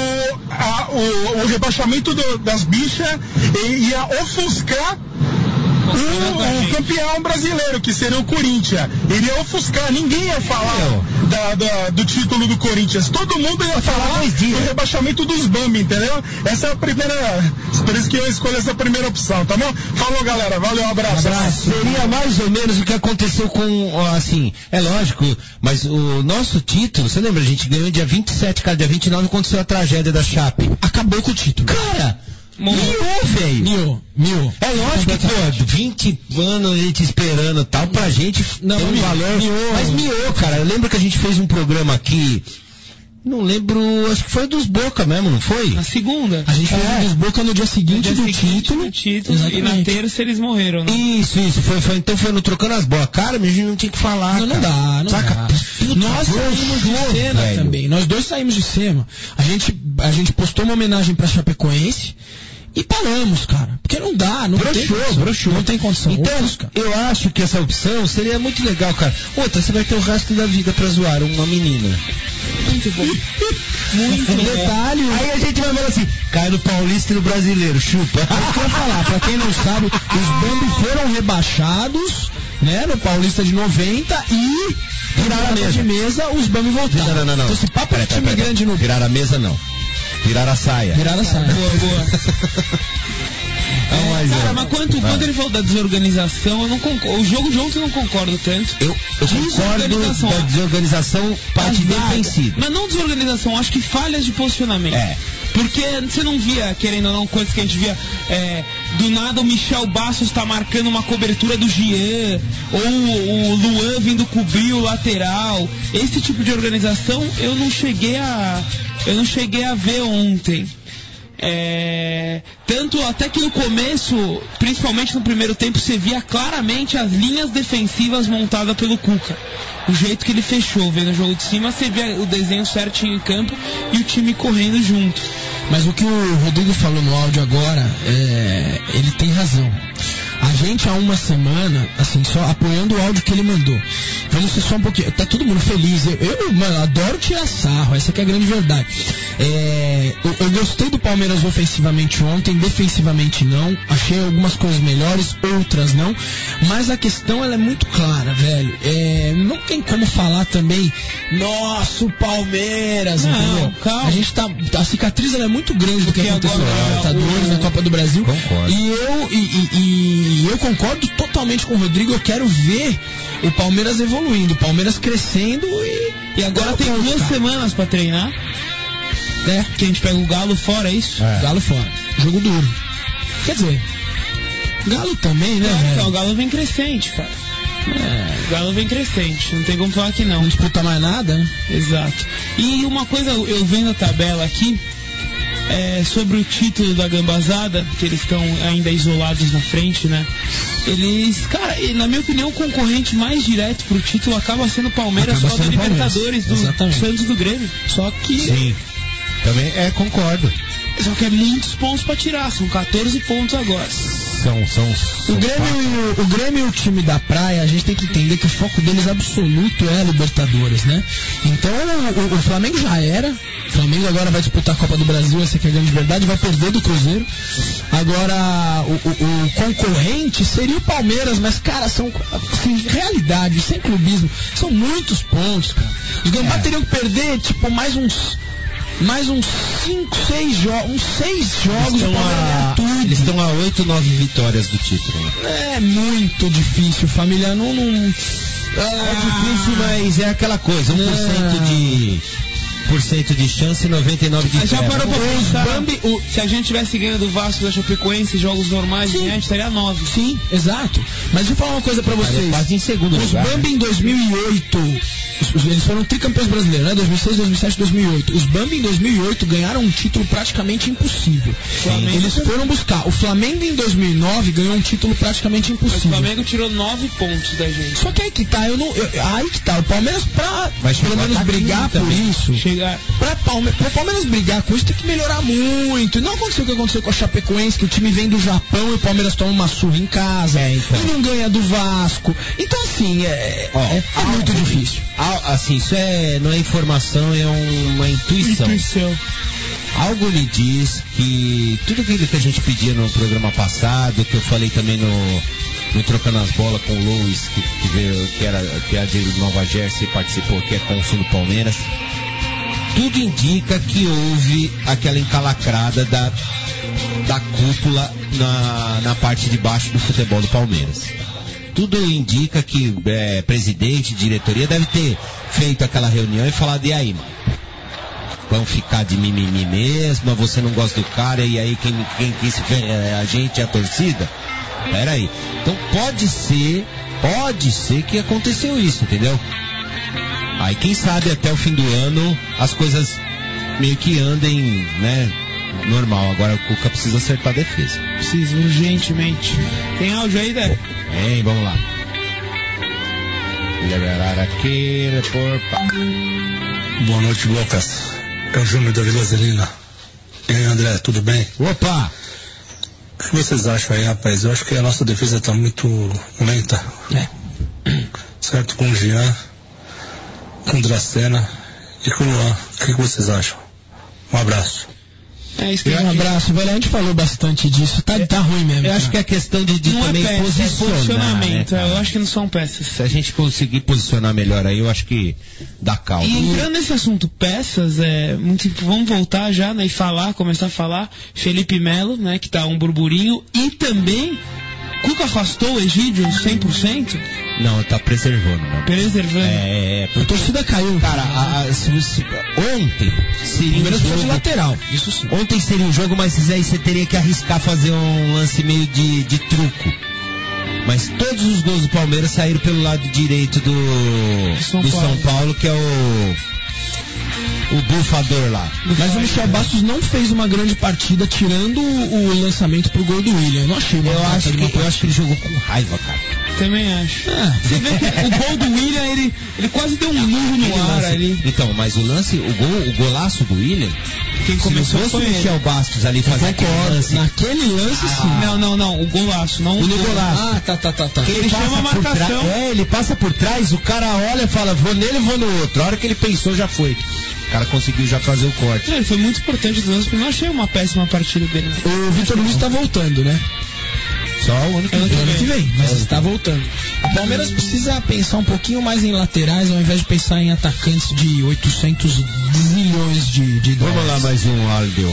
o rebaixamento das bichas ia ofuscar o campeão brasileiro, que seria o Corinthians. Ele ia ofuscar, ninguém ia falar do título do Corinthians, todo mundo ia falar do rebaixamento dos Bambi, entendeu? Essa é a primeira, por isso que eu escolhi essa primeira opção, tá bom? Falou, galera, valeu, um abraço. Seria mais ou menos o que aconteceu com, assim, é lógico, mas o nosso título, você lembra, a gente ganhou dia 27, cara, dia 29 aconteceu a tragédia da Chape. Acabou com o título. Cara, miou, velho. É lógico que, pô, 20 anos a gente esperando tal, pra gente não tem um valor. Mas miou, cara. Eu lembro que a gente fez um programa aqui, não lembro, acho que foi dos Boca mesmo, não foi? Na segunda. A gente fez dos Boca no dia seguinte do título. E na terça eles morreram, né? Isso. Então foi no Trocando as Bolas. Cara, a gente não tinha que falar. Não dá. Nós saímos de cena também. Nós dois saímos de cena. A gente postou uma homenagem pra Chapecoense. E paramos, cara. Porque não dá, broxou. Não tem condição. Então, eu acho que essa opção seria muito legal, cara. Outra, você vai ter o resto da vida pra zoar uma menina. Muito bom. Muito detalhe. Aí a gente vai falar assim, cai no Paulista e no Brasileiro, chupa. É o que eu ia falar, pra quem não sabe, os Bambi foram rebaixados, né, no Paulista de 90 e viraram a mesa. De mesa, os Bambi voltaram. Não. Então, esse papo é time grande no... Viraram a mesa, não. Viraram a saia. Boa. Mas quando ele falou da desorganização, eu não concordo. O jogo de ontem eu não concordo tanto. Eu concordo da desorganização parte defensiva. Mas não desorganização, acho que falhas de posicionamento. Porque você não via, querendo ou não, coisas que a gente via, do nada o Michel Bastos tá marcando uma cobertura do Jean, ou o Luan vindo cobrir o lateral. Esse tipo de organização eu não cheguei a ver ontem. Tanto até que no começo, principalmente no primeiro tempo, você via claramente as linhas defensivas montadas pelo Cuca. O jeito que ele fechou, vendo o jogo de cima, você via o desenho certinho em campo e o time correndo junto. Mas o que o Rodrigo falou no áudio agora, ele tem razão. A gente há uma semana, assim, só apoiando o áudio que ele mandou. Vamos ser só um pouquinho. Tá todo mundo feliz. Eu mano, adoro tirar sarro. Essa que é a grande verdade. Eu gostei do Palmeiras ofensivamente ontem, defensivamente não. Achei algumas coisas melhores, outras não. Mas a questão ela é muito clara, velho. Não tem como falar também, nossa, o Palmeiras, entendeu? Calma. A gente a cicatriz ela é muito grande do que aconteceu na Libertadores, na Copa do Brasil. Concordo. E eu concordo totalmente com o Rodrigo. Eu quero ver o Palmeiras evoluindo, o Palmeiras crescendo e agora tem 2 semanas pra treinar. Que a gente pega o Galo fora, é isso? Galo fora. Jogo duro. Quer dizer, Galo também, né? Então, o Galo vem crescente, cara. O Galo vem crescente, não tem como falar que não. Não disputa mais nada, né? Exato. E uma coisa, eu vendo a tabela aqui, sobre o título da Gambazada, que eles estão ainda isolados na frente, né? Eles, cara, na minha opinião, o concorrente mais direto pro título acaba sendo o Palmeiras, só da Libertadores, do Santos e do Grêmio. Só que... Sim, também concordo. Só que é muitos pontos pra tirar, são 14 pontos agora. O Grêmio e o time da praia, a gente tem que entender que o foco deles absoluto é a Libertadores, né? Então o Flamengo já era. O Flamengo agora vai disputar a Copa do Brasil, essa que é a grande verdade, vai perder do Cruzeiro. Agora o concorrente seria o Palmeiras, mas cara, são assim, realidade, sem clubismo, são muitos pontos, cara. Os Gambá teriam que perder tipo mais uns 5, 6 jogos, uns 6 jogos. Eles estão a 8, 9 vitórias do título. É muito difícil, família. Não... É difícil, mas é aquela coisa, 1% de chance e 99% de já parou pra pensar, se a gente tivesse ganhando do Vasco da Chapecoense, jogos normais, a gente estaria 9. Sim, exato. Mas vou falar uma coisa pra vocês. Quase em segundo lugar. Os Bambi em 2008, eles foram tricampeões brasileiros, né? 2006, 2007, 2008. Os Bambi em 2008 ganharam um título praticamente impossível. Eles foram buscar. O Flamengo em 2009 ganhou um título praticamente impossível. O Flamengo tirou 9 pontos da gente. Só que aí que tá, o Palmeiras pelo menos brigar por isso. Pra o Palmeiras brigar com isso tem que melhorar muito. E não aconteceu o que aconteceu com a Chapecoense, que o time vem do Japão e o Palmeiras toma uma surra em casa e não ganha do Vasco. Então assim, é muito difícil. Assim, isso não é informação, é uma intuição. Algo lhe diz que tudo aquilo que a gente pedia no programa passado, que eu falei também no Trocando as Bolas com o Luiz, que veio, que é de Nova Jersey, participou, que é cônsul do Palmeiras. Tudo indica que houve aquela encalacrada da cúpula na parte de baixo do futebol do Palmeiras. Tudo indica que presidente, diretoria deve ter feito aquela reunião e falado, e aí, mano? Vão ficar de mimimi mesmo, você não gosta do cara, e aí quem se a gente é a torcida? Pera aí. Então pode ser que aconteceu isso, entendeu? Aí quem sabe até o fim do ano as coisas meio que andem, né, normal. Agora o Cuca precisa acertar a defesa. Precisa, urgentemente. Tem áudio aí, Dé? Tem, vamos lá. Liberar aqui, Boa noite, Lucas. É o Júnior da Vila Zelina. E aí, André, tudo bem? Opa! O que vocês acham aí, rapaz? Eu acho que a nossa defesa tá muito lenta. Certo? Com o Jean, com o Dracena e com o Luan. O que vocês acham? Um abraço. Um abraço, velho. A gente falou bastante disso. Tá ruim mesmo. Eu acho que é questão de também posicionamento. Eu acho que não são peças. Se a gente conseguir posicionar melhor aí, eu acho que dá calma. E entrando nesse assunto peças, vamos voltar já, né, e começar a falar. Felipe Melo, né, que tá um burburinho. E também, Cuca afastou o Egídio 100%? Não, tá preservando. Né? Preservando. A torcida caiu. Cara, ontem seria um jogo de lateral. Isso sim. Ontem seria um jogo, mas aí você teria que arriscar fazer um lance meio de truco. Mas todos os gols do Palmeiras saíram pelo lado direito do São Paulo, que é o bufador lá. Mas o Michel Bastos não fez uma grande partida, tirando o lançamento pro gol do William. Eu não achei. Eu acho que ele jogou com raiva, cara. Também acho. Você vê que o gol do William, ele quase deu um murro no ar ali. Então, mas o lance, o golaço do William, quem começou foi o Michel Bastos ali fazendo aquele lance. Naquele lance, sim. Não, o golaço, não o golaço. Tá. Ele chama a marcação. Ele passa por trás, o cara olha e fala, vou nele, vou no outro. A hora que ele pensou, já foi. O cara conseguiu já fazer o corte. Ele foi muito importante do lance, porque eu não achei uma péssima partida dele. O Vitor Luiz tá voltando, né? Só o ano que vem, mas está voltando. O Palmeiras precisa pensar um pouquinho mais em laterais ao invés de pensar em atacantes de 800 milhões de dólares. Vamos lá, mais um áudio.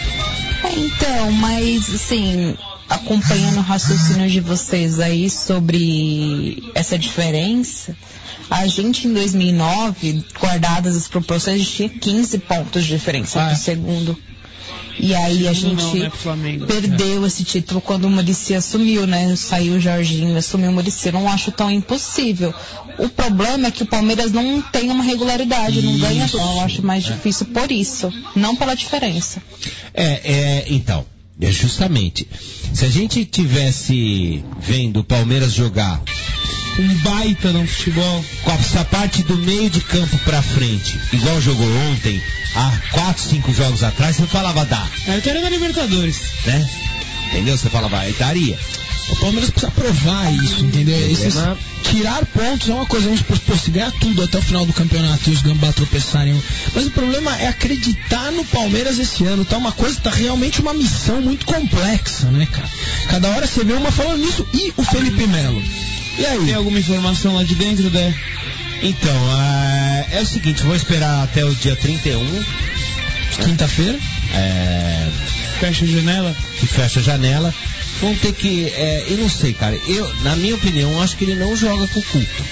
Então, mas assim, acompanhando o raciocínio de vocês aí sobre essa diferença, a gente em 2009, guardadas as proporções, a gente tinha 15 pontos de diferença pro segundo. E aí a gente perdeu esse título quando o Muricy assumiu, né? Saiu o Jorginho, assumiu o Muricy. Não acho tão impossível. O problema é que o Palmeiras não tem uma regularidade, não ganha tudo. Eu acho mais difícil por isso, não pela diferença. Então, justamente, se a gente tivesse vendo o Palmeiras jogar um baita no futebol, com essa parte do meio de campo pra frente, igual jogou ontem, há 4, 5 jogos atrás, você falava dá. Aí estaria na Libertadores. Né? Entendeu? Você falava, aí daria. O Palmeiras precisa provar isso, entendeu? Tirar pontos é uma coisa, vamos supor, se ganhar tudo até o final do campeonato e os gambá tropeçarem. Mas o problema é acreditar no Palmeiras esse ano, tá? Uma coisa, tá realmente uma missão muito complexa, né, cara? Cada hora você vê uma falando nisso e o Felipe Melo. E aí? Tem alguma informação lá de dentro, né? Então, é o seguinte, vou esperar até o dia 31. Quinta-feira? Fecha a janela? Que fecha a janela. Vão ter que... eu não sei, cara. Na minha opinião, acho que ele não joga com o Cuca.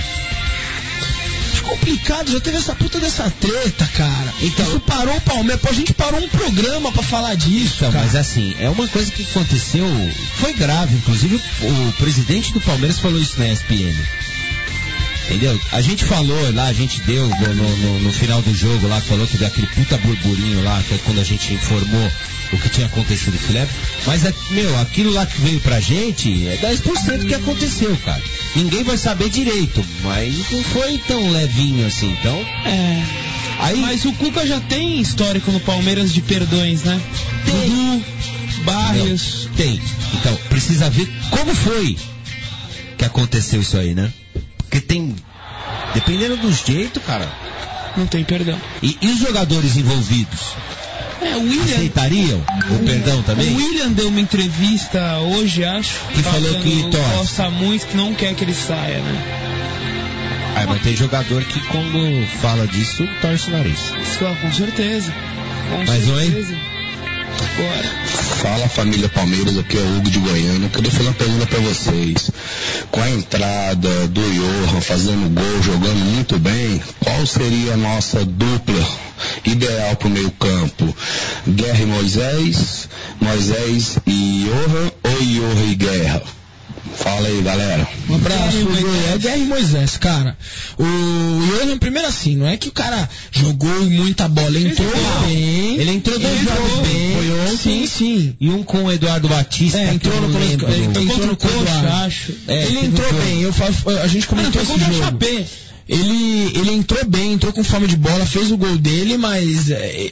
Acho complicado, já teve essa puta dessa treta, cara. Então, isso parou o Palmeiras. A gente parou um programa pra falar disso, então, cara. Mas assim, é uma coisa que aconteceu... Foi grave, inclusive o presidente do Palmeiras falou isso na ESPN. Entendeu? A gente falou lá, a gente deu no final do jogo lá, falou que deu aquele puta burburinho lá, que é quando a gente informou o que tinha acontecido com o Felipe. Mas, aquilo lá que veio pra gente é 10% que aconteceu, cara. Ninguém vai saber direito, mas não foi tão levinho assim, então... Aí, mas o Cuca já tem histórico no Palmeiras de perdões, né? Tem. Barrios. Tem. Então, precisa ver como foi que aconteceu isso aí, né? Porque tem... Dependendo do jeito, cara... Não tem perdão. E os jogadores envolvidos? O William... Aceitariam o perdão também? O William deu uma entrevista hoje, acho. Que falou que gosta muito, que não quer que ele saia, né? Mas tem jogador que quando fala disso, torce o nariz. Com certeza. Mais um aí? Agora. Fala, família Palmeiras, aqui é o Hugo de Goiânia. Eu queria fazer uma pergunta pra vocês. Com a entrada do Johan fazendo gol, jogando muito bem, qual seria a nossa dupla ideal pro meio campo? Guerra e Moisés, Moisés e Johan ou Johan e Guerra? Fala aí, galera. Um abraço. É Guerra e Moisés, cara. O Johan, primeiro assim, não é que o cara jogou muita bola, entrou bem. Ele entrou dois jogos bem. Foi ontem. Sim. E um com o Eduardo Batista. Entrou no Coxa, acho. Ele entrou bem. A gente comentou esse jogo. Ele entrou bem, entrou com fome de bola, fez o gol dele, mas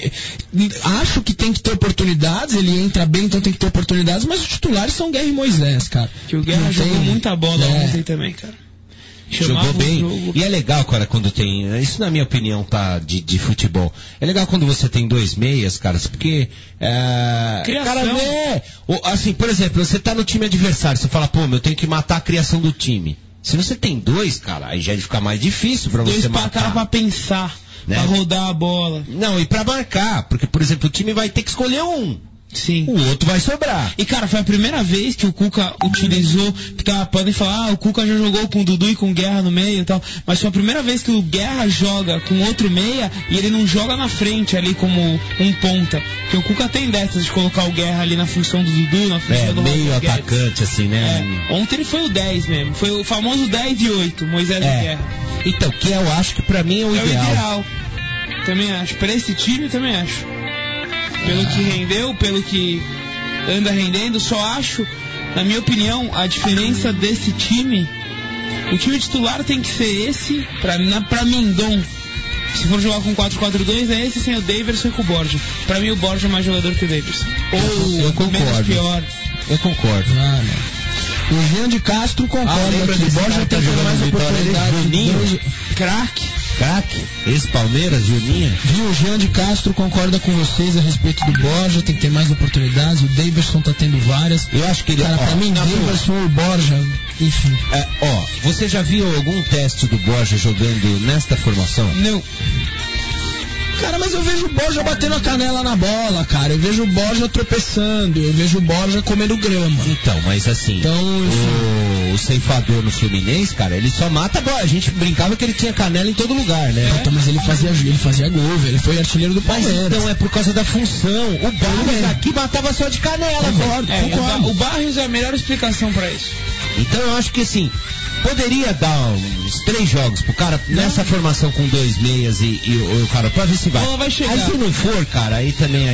acho que tem que ter oportunidades, ele entra bem, então tem que ter oportunidades, mas os titulares são Guerra e Moisés, cara. Que o Guerra jogou muita bola ontem também, cara. Jogou bem. E é legal, cara, quando tem... Isso na minha opinião, tá, de futebol. É legal quando você tem 2 meias, cara, porque... Criação. Cara, assim, por exemplo, você tá no time adversário, você fala, eu tenho que matar a criação do time. Se você tem 2, cara, aí já fica mais difícil pra você matar. 2 pra pra pensar, né? Pra rodar a bola. Não, e pra marcar, porque, por exemplo, o time vai ter que escolher um. Sim. O outro vai sobrar. E, cara, foi a primeira vez que o Cuca utilizou, podem falar, o Cuca já jogou com o Dudu e com o Guerra no meio e tal, mas foi a primeira vez que o Guerra joga com outro meia e ele não joga na frente ali como um ponta. Porque o Cuca tem dessas de colocar o Guerra ali na função do Dudu, na função do meio atacante, assim, né? Ontem ele foi o 10 mesmo, foi o famoso 10 e 8, Moisés e Guerra. Então, que eu acho que pra mim é o ideal. É o ideal. Também acho. Pra esse time, também acho. Pelo que rendeu, pelo que anda rendendo, só acho Na minha opinião, a diferença desse time, o time titular tem que ser esse, pra mim, Dom. Se for jogar com 4-4-2, é esse sem o Daverson e com o Borja. Pra mim, o Borja é mais jogador que o Daverson. Eu concordo. Menos pior. Eu concordo. O Jean de Castro concorda que o Borja tem que ter mais oportunidades. Juninho, craque, ex-Palmeiras, Juninho. O Jean de Castro concorda com vocês a respeito do Borja, tem que ter mais oportunidades. O Daverson tá tendo várias. Eu acho que ele... Cara, pra mim, Daverson ou Borja, enfim. Você já viu algum teste do Borja jogando nesta formação? Não. Cara, mas eu vejo o Borja batendo a canela na bola, cara. Eu vejo o Borja tropeçando. Eu vejo o Borja comendo grama. Então, mas assim, o ceifador no Fluminense, cara, ele só mata a bola. A gente brincava que ele tinha canela em todo lugar, né? Então, mas ele fazia gol, velho. Ele foi artilheiro do Palmeiras. Mas então é por causa da função. O Barros aqui matava só de canela. Concordo. O Barros é a melhor explicação pra isso. Então eu acho que assim, poderia dar uns 3 jogos pro cara nessa formação com 2 meias e o cara, pra ver se vai. Vai chegar. Aí se não for, cara, aí também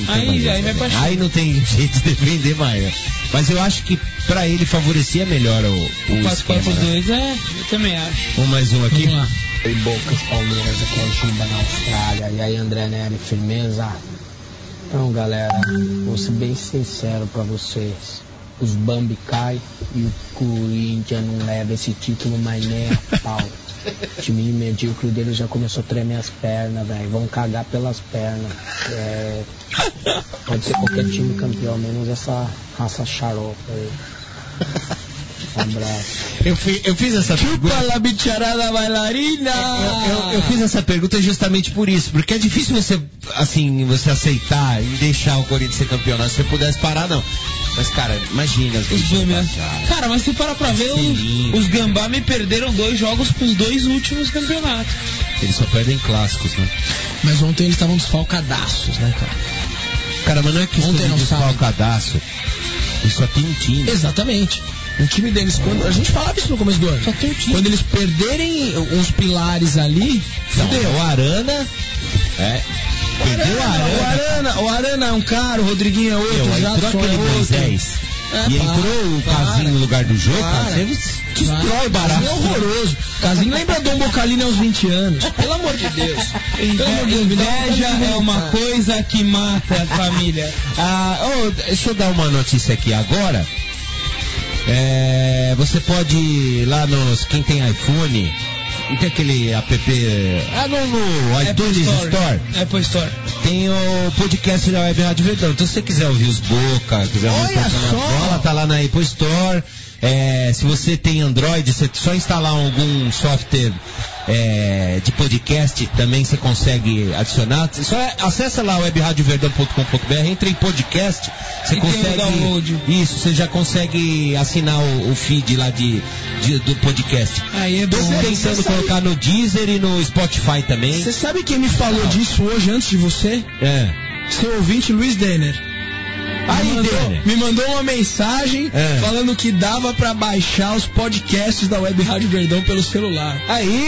aí não tem jeito de defender mais. Mas eu acho que pra ele favorecia melhor o 4-4-2, eu também acho. Mais um aqui. Vamos lá. Oi, Bocas, Palmeiras, aqui é o Chimba na Austrália. E aí, André Nery, firmeza? Então, galera, vou ser bem sincero pra vocês. Os Bambi caem e o Corinthians não leva esse título mais nem a pau. O time medíocre dele já começou a tremer as pernas, velho. Vão cagar pelas pernas. Pode ser qualquer time campeão, menos essa raça xarope aí. Um abraço. Eu fiz essa pergunta. Chupa la bicharada bailarina! Eu fiz essa pergunta justamente por isso, porque é difícil você aceitar e deixar o Corinthians ser campeão. Se você pudesse parar, não. Mas, cara, imagina. Cara, mas se parar pra ver, os Gambá me perderam 2 jogos com 2 últimos campeonatos. Eles só perdem clássicos, né? Mas ontem eles estavam desfalcadaços, né, cara? Cara, mas não é questão de desfalcadaço. Eles só tem um time. Exatamente. O time deles, quando a gente falava isso no começo do ano, só tem um time. Quando eles perderem uns pilares ali, fudeu. O Arana... Perdeu o Arana é um cara, o Rodriguinho é outro, o Jadson é outro. Moisés. Entrou o Casinho no lugar do jogo, cara. Você destrói o barato. Casinho é horroroso. Casinho lembra Dom Bocalini aos 20 anos. Pelo amor de Deus. Inveja é uma coisa que mata a família. Deixa eu dar uma notícia aqui agora. Você pode ir lá quem tem iPhone, tem aquele app no iTunes Store. Apple Store. Tem o podcast da Web Rádio Verdão. Então se você quiser ouvir os Boca, quiser ouvir o Bola, tá lá na Apple Store. Se você tem Android, você só instalar algum software de podcast, também você consegue adicionar. Só acessa lá webradioverdão.com.br, entra em podcast, você consegue isso, você já consegue assinar o feed lá do podcast. Aí é bom. Tô pensando colocar no Deezer e no Spotify também. Você sabe quem me falou disso hoje antes de você? Seu ouvinte Luiz Denner. Me mandou uma mensagem falando que dava pra baixar os podcasts da Web Rádio Verdão pelo celular.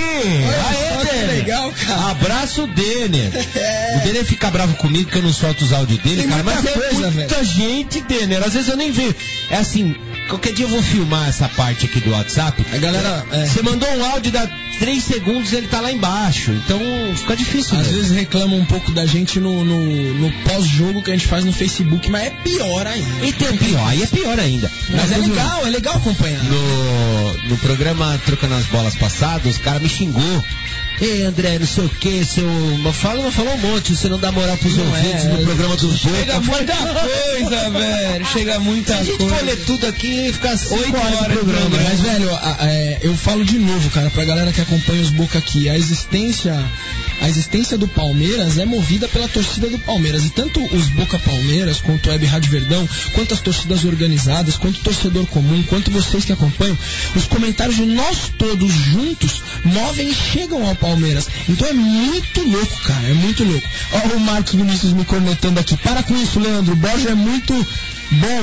Que legal, cara. Abraço, Denner. O Denner fica bravo comigo que eu não solto os áudios dele, cara. Mas muita gente, Denner. Às vezes eu nem vejo. É assim, qualquer dia eu vou filmar essa parte aqui do WhatsApp. A galera... Você mandou um áudio, dá 3 segundos, ele tá lá embaixo. Então fica difícil. Às vezes reclamam um pouco da gente no pós-jogo que a gente faz no Facebook, mas é pior ainda. E tem pior, aí é pior ainda. Mas é legal acompanhar. No programa Trocando as Bolas passado, os caras me xingou. Ei, André, não sei o que, falou um monte, você não dá moral pros ouvintes no programa dos Boca. Chega muita coisa, velho. Chega muita coisa. Se a gente for ler tudo aqui e ficar 8 horas no programa. Mas, velho, eu falo de novo, cara, pra galera que acompanha os Boca aqui, a existência do Palmeiras é movida pela torcida do Palmeiras. E tanto os Boca Palmeiras, quanto a Web Rádio Verdão, quanto as torcidas organizadas, quanto o torcedor comum, quanto vocês que acompanham, os comentários de nós todos juntos movem e chegam ao Palmeiras. Então é muito louco, cara, é muito louco. Ó, o Marcos Vinícius me cornetando aqui. Para com isso, Leandro. O Borja é muito bom.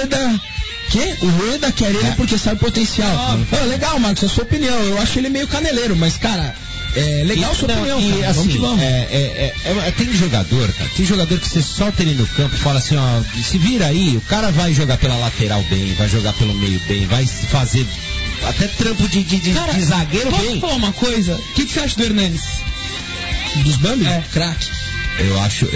O Rueda quer ele porque sabe o potencial. Legal, Marcos, é a sua opinião. Eu acho ele meio caneleiro, mas, cara, legal sua opinião, cara. Assim, vamos. Tem jogador, cara, tem jogador que você solta ele no campo e fala assim, ó, se vira aí, o cara vai jogar pela lateral bem, vai jogar pelo meio bem, vai fazer até trampo de zagueiro posso bem. Posso falar uma coisa? O que você acha do Hernanes? Dos Bambi? Craque. Eu acho.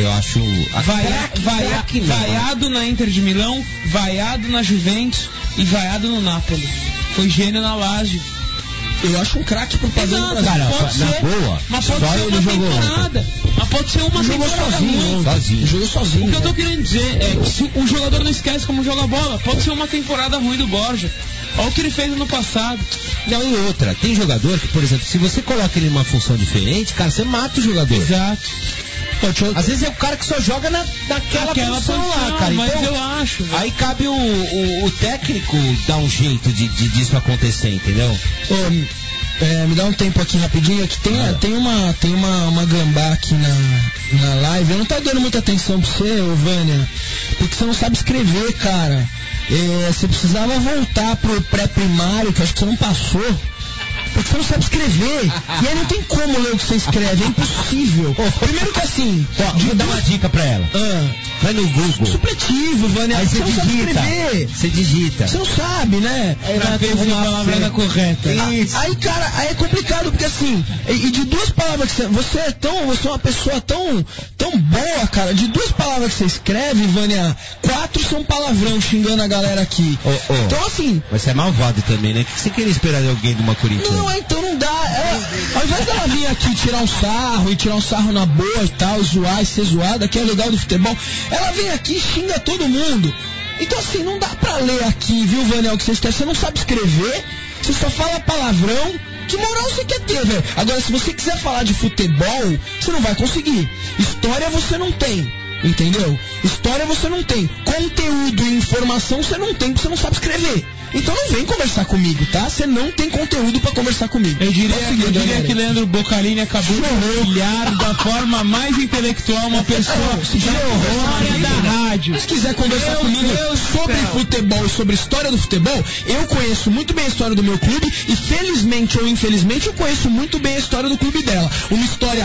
Vaiado na Inter de Milão, vaiado na Juventus e vaiado no Napoli. Foi gênio na Lazio. Eu acho um craque pro padrão do Brasil. Cara, pode ser, boa. Mas pode ser uma temporada. Mas pode ser uma temporada ruim. Jogou sozinho. O que eu tô querendo dizer é que se o jogador não esquece como joga bola, pode ser uma temporada ruim do Borja. Olha o que ele fez no passado. Não, e outra, tem jogador que, por exemplo, se você coloca ele numa função diferente, cara, você mata o jogador. Exato. Às vezes é o cara que só joga naquela função lá, cara. Mas então, eu acho. Aí cabe o técnico dar um jeito disso acontecer, entendeu? Me dá um tempo aqui rapidinho, que tem uma gambá aqui na live. Eu não tá dando muita atenção pra você, Vânia, porque você não sabe escrever, cara. Você precisava voltar pro pré-primário, que acho que você não passou. Porque você não sabe escrever. E aí não tem como ler o que você escreve, é impossível. Primeiro que assim, vou dar uma dica pra ela. Vai no Google. Supletivo, Vânia. Aí você não sabe escrever. Você digita. Você não sabe, né? Aí vai ter uma palavra correta. Isso. Aí, cara, aí é complicado, porque assim, e de duas palavras que você é uma pessoa tão boa, cara, de duas palavras que você escreve, Vânia, 4 são palavrão xingando a galera aqui. Então assim. Mas você é malvado também, né? O que você queria esperar de alguém de uma Corinthians? Não, então não dá. Ao invés dela vir aqui tirar um sarro na boa e tal, zoar e ser zoada, que é legal do futebol, ela vem aqui e xinga todo mundo. Então assim, não dá pra ler aqui, viu, Vanel, que você não sabe escrever, você só fala palavrão. Que moral você quer ter, velho? Agora, se você quiser falar de futebol, você não vai conseguir. História você não tem. Entendeu? História você não tem. Conteúdo e informação você não tem, porque você não sabe escrever. Então não vem conversar comigo, tá? Você não tem conteúdo pra conversar comigo. Eu diria que Leandro Bocalini acabou de humilhar da forma mais intelectual uma pessoa história da rádio. Se quiser conversar comigo sobre futebol e sobre história do futebol, eu conheço muito bem a história do meu clube e felizmente ou infelizmente eu conheço muito bem a história do clube dela. Uma história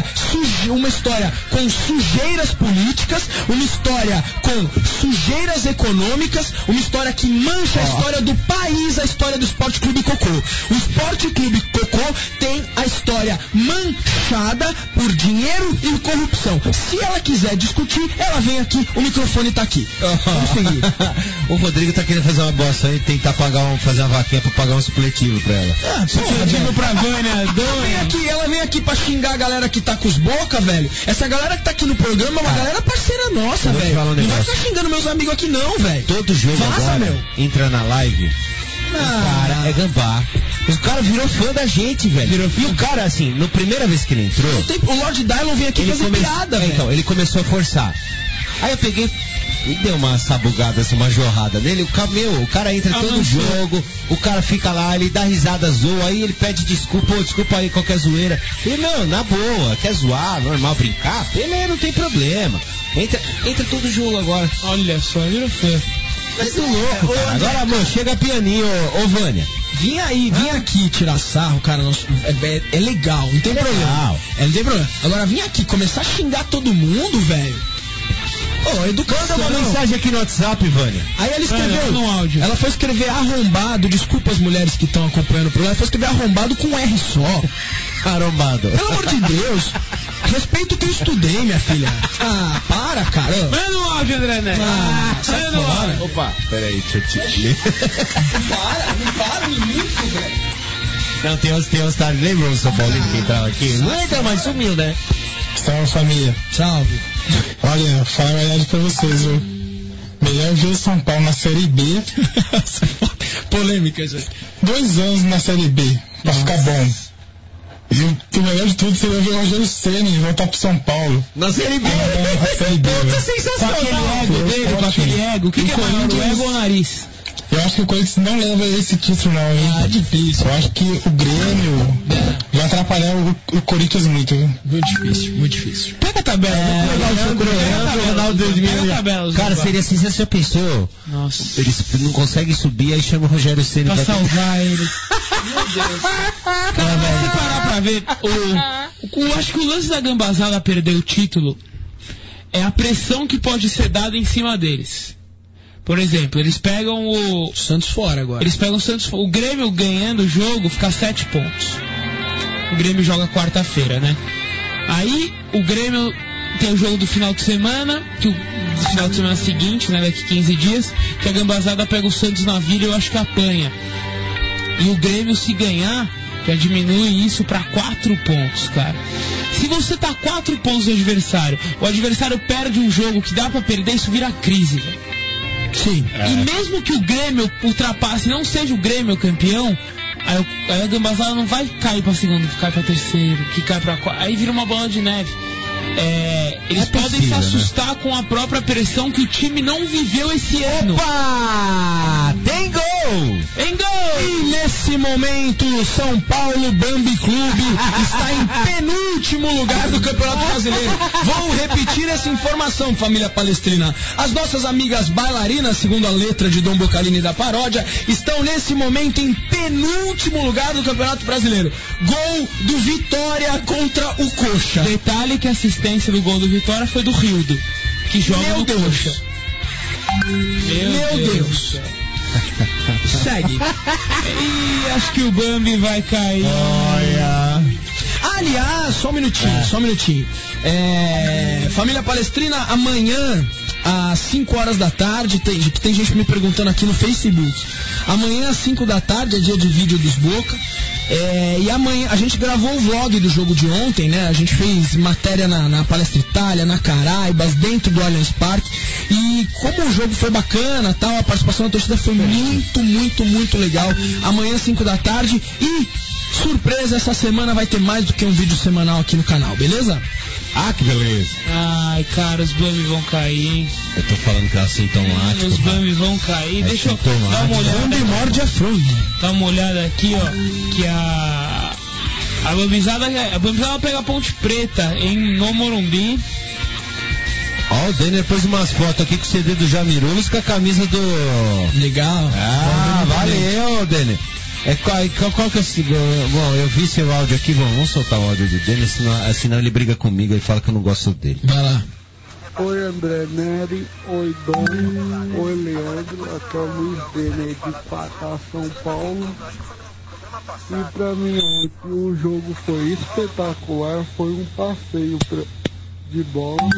com sujeiras políticas, uma história com sujeiras econômicas, uma história que mancha a história do país, a história do Esporte Clube Cocô. O Esporte Clube Cocô tem a história manchada por dinheiro e corrupção. Se ela quiser discutir, ela vem aqui, o microfone tá aqui. Vamos seguir. O Rodrigo tá querendo fazer uma bosta aí, tentar fazer uma vaquinha pra pagar um supletivo pra ela. Supletivo pra Vânia, ela vem aqui pra xingar a galera que tá com os boca, velho. Essa galera que tá aqui no programa é uma galera parceira nossa, velho. Não vai ficar xingando meus amigos aqui não, velho. Todo jogo agora, entra na live, o cara é gambá. O cara virou fã da gente, velho. E o cara, assim, na primeira vez que ele entrou... O Lord Dylon veio aqui fazer piada, velho. Então, ele começou a forçar. Aí eu peguei e deu uma sabugada, assim, uma jorrada nele. O cara entra todo jogo, o cara fica lá, ele dá risada, zoa, aí ele pede desculpa, desculpa aí qualquer zoeira. Ele, não, na boa, quer zoar, normal, brincar, beleza, não tem problema. Entra todo jogo agora. Olha só, virou fã. Mas é louco, cara. Agora, amor, chega pianinho, ô Vânia. Vim aqui tirar sarro, cara, é legal, não tem problema. Não tem problema. Agora, vim aqui começar a xingar todo mundo, velho. Educação. Manda uma mensagem aqui no WhatsApp, Vânia. Aí ela escreveu no áudio. Ela foi escrever arrombado, desculpa as mulheres que estão acompanhando o programa, ela foi escrever arrombado com R só. Arrombado. Pelo amor de Deus. Respeito o que eu estudei, minha filha. Para, cara. Manda no áudio, André Neto. Manda no áudio. Opa, peraí, deixa eu te... Não para, minuto, velho. Não, tem uns caras, lembra o São Paulino que entrava aqui? Não entra, mas sumiu, né? Salve, família. Salve. Olha, falar a verdade pra vocês, viu? Melhor ver o São Paulo na Série B. Polêmica, já. 2 anos na Série B, pra ficar bom. E o melhor de tudo seria ver o Rogério Ceni e voltar pro São Paulo. Na Série B. Na Série B. Puta, sensacional. Com aquele ego. O que é maior, o ego ou o nariz? Eu acho que o Corinthians não leva esse título, não, hein? Ah, difícil. Eu acho que o Grêmio vai atrapalhar o Corinthians muito, viu? Muito difícil, muito difícil. Pega a tabela. Cara, seria assim, você já pensou? Nossa. Eles não conseguem subir, aí chama o Rogério Ceni Pra salvar eles. Meu Deus. Cara, mas se parar pra ver, acho que o lance da Gambazada perder o título é a pressão que pode ser dada em cima deles. Por exemplo, eles pegam o Santos fora agora. Eles pegam o Santos fora. O Grêmio ganhando o jogo fica 7 pontos. O Grêmio joga quarta-feira, né? Aí o Grêmio tem o jogo do final de semana, do final de semana seguinte, né? Daqui 15 dias, que a Gambazada pega o Santos na Vila e eu acho que apanha. E o Grêmio, se ganhar, já diminui isso pra 4 pontos, cara. Se você tá 4 pontos do adversário, o adversário perde um jogo que dá pra perder, isso vira crise, velho. Sim. E mesmo que o Grêmio ultrapasse, não seja o Grêmio campeão, aí a Gambazada não vai cair pra segundo, cai pra terceiro, que cai pra quarto, aí vira uma bola de neve. Eles podem se assustar, né, com a própria pressão que o time não viveu esse ano. Opa! Tem gol! Tem gol! E nesse momento, São Paulo Bambi Clube está em penúltimo lugar do Campeonato Brasileiro. Vou repetir essa informação, família palestrina. As nossas amigas bailarinas, segundo a letra de Dom Bocalini da paródia, estão nesse momento em penúltimo lugar do Campeonato Brasileiro. Gol do Vitória contra o Coxa. Detalhe que a assistência do gol do Vitória foi do Rildo, que joga no Coxa. Meu Deus. Segue. E acho que o Bambi vai cair. Olha. Aliás, só um minutinho. Família Palestrina, amanhã, às 5 horas da tarde, tem gente me perguntando aqui no Facebook. Amanhã, às 5 da tarde, é dia de vídeo dos Boca. E amanhã, a gente gravou o vlog do jogo de ontem, né? A gente fez matéria na Palestra Itália, na Caraibas, dentro do Allianz Parque. E como o jogo foi bacana, tal, a participação da torcida foi muito, muito, muito legal. Amanhã, 5 da tarde. E, surpresa, essa semana vai ter mais do que um vídeo semanal aqui no canal, beleza? Ah, que beleza. Ai, cara, os Bambi vão cair, hein? Eu tô falando que é assintomático. Os Bambi vão cair. Deixa eu dar uma olhada. Bambi morde a fronha. Dá uma olhada aqui, ó, que a Bambizada vai pegar a Ponte Preta no Morumbi. Ó, o Denner pôs umas fotos aqui com o CD do Jamirolos com a camisa do... Legal. Ah, valeu, Denner. Qual que é esse... Bom, eu vi seu áudio aqui, vamos soltar o áudio do Denner, senão ele briga comigo e fala que eu não gosto dele. Vai lá. Oi, André Neri, oi, Dom, oi, Leandro, aqui é o Luiz Denner de Pacá, São Paulo. E pra mim ontem o jogo foi espetacular, foi um passeio de bola.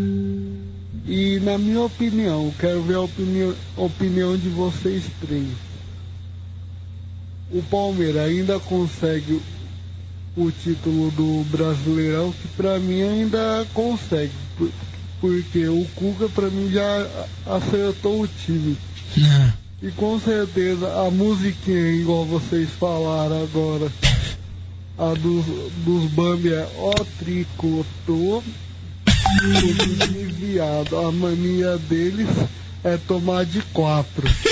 E na minha opinião, quero ver a opinião de vocês três. O Palmeiras ainda consegue o título do Brasileirão, que pra mim ainda consegue, porque o Cuca pra mim já acertou o time. E com certeza a musiquinha, igual vocês falaram agora, a dos Bambi é ó tricotô, viado. A mania deles é tomar de 4.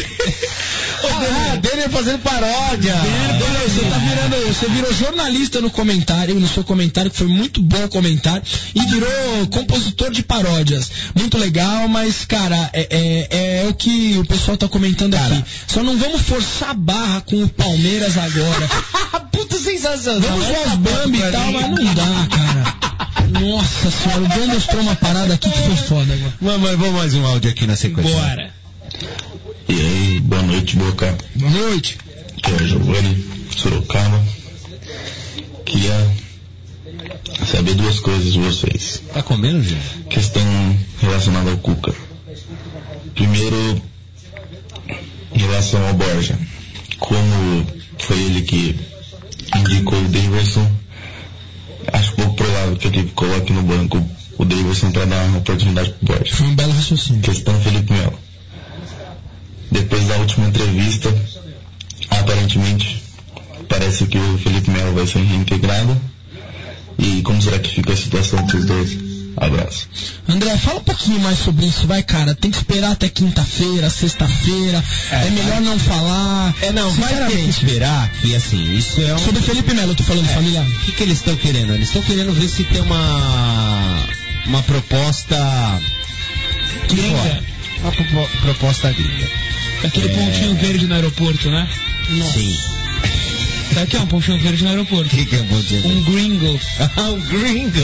Denner fazendo paródia. Você virou jornalista no seu comentário, que foi muito bom o comentário, e virou compositor de paródias. Muito legal, mas, cara, é o que o pessoal tá comentando aqui. Só não vamos forçar a barra com o Palmeiras agora. Puta sensacional. Vamos ver os Bambi e tal, mas não dá, cara. Nossa senhora, o Dom mostrou uma parada aqui que foi foda agora. Vamos mais um áudio aqui na sequência. Bora. E aí, boa noite, Boca. Boa noite. Aqui é o Giovanni, Sorocaba. Queria saber duas coisas de vocês. Tá comendo, gente? Questão relacionada ao Cuca. Primeiro, em relação ao Borja. Como foi ele que indicou o Davidson, acho pouco provável que ele coloque no banco o Davidson para dar uma oportunidade pro Borja. Foi um belo raciocínio. Questão Felipe Melo. Depois da última entrevista, aparentemente, parece que o Felipe Melo vai ser reintegrado. E como será que fica a situação dos dois? Abraço. André, fala um pouquinho mais sobre isso, vai, cara. Tem que esperar até quinta-feira, sexta-feira. É melhor não falar. Vai ter que esperar. E assim, isso é Sobre o Felipe Melo, eu tô falando, familiar. O que eles estão querendo? Eles estão querendo ver se tem uma proposta gringa. Uma proposta gringa. Aquele pontinho verde no aeroporto, né? Nossa. Sim. Sabe o que é um pontinho verde no aeroporto? O que é um pontinho verde? Um gringo. Um gringo.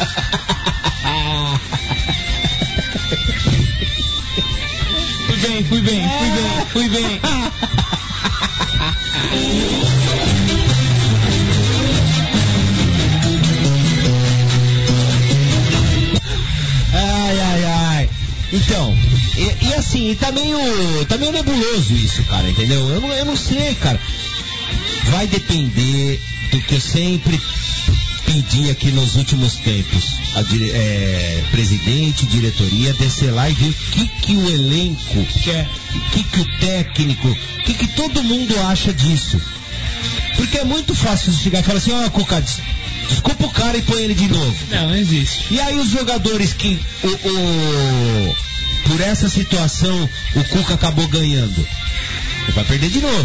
Fui bem. Ai. Então, e assim, tá meio nebuloso isso, cara, entendeu? Eu não sei, cara. Vai depender do que eu sempre pedi aqui nos últimos tempos. Presidente, diretoria, descer lá e ver o que o elenco quer, o que o técnico, o que todo mundo acha disso. Porque é muito fácil chegar e falar assim, Cuca, desculpa o cara e põe ele de novo. Não existe. E aí os jogadores que por essa situação o Cuca acabou ganhando, ele vai perder de novo.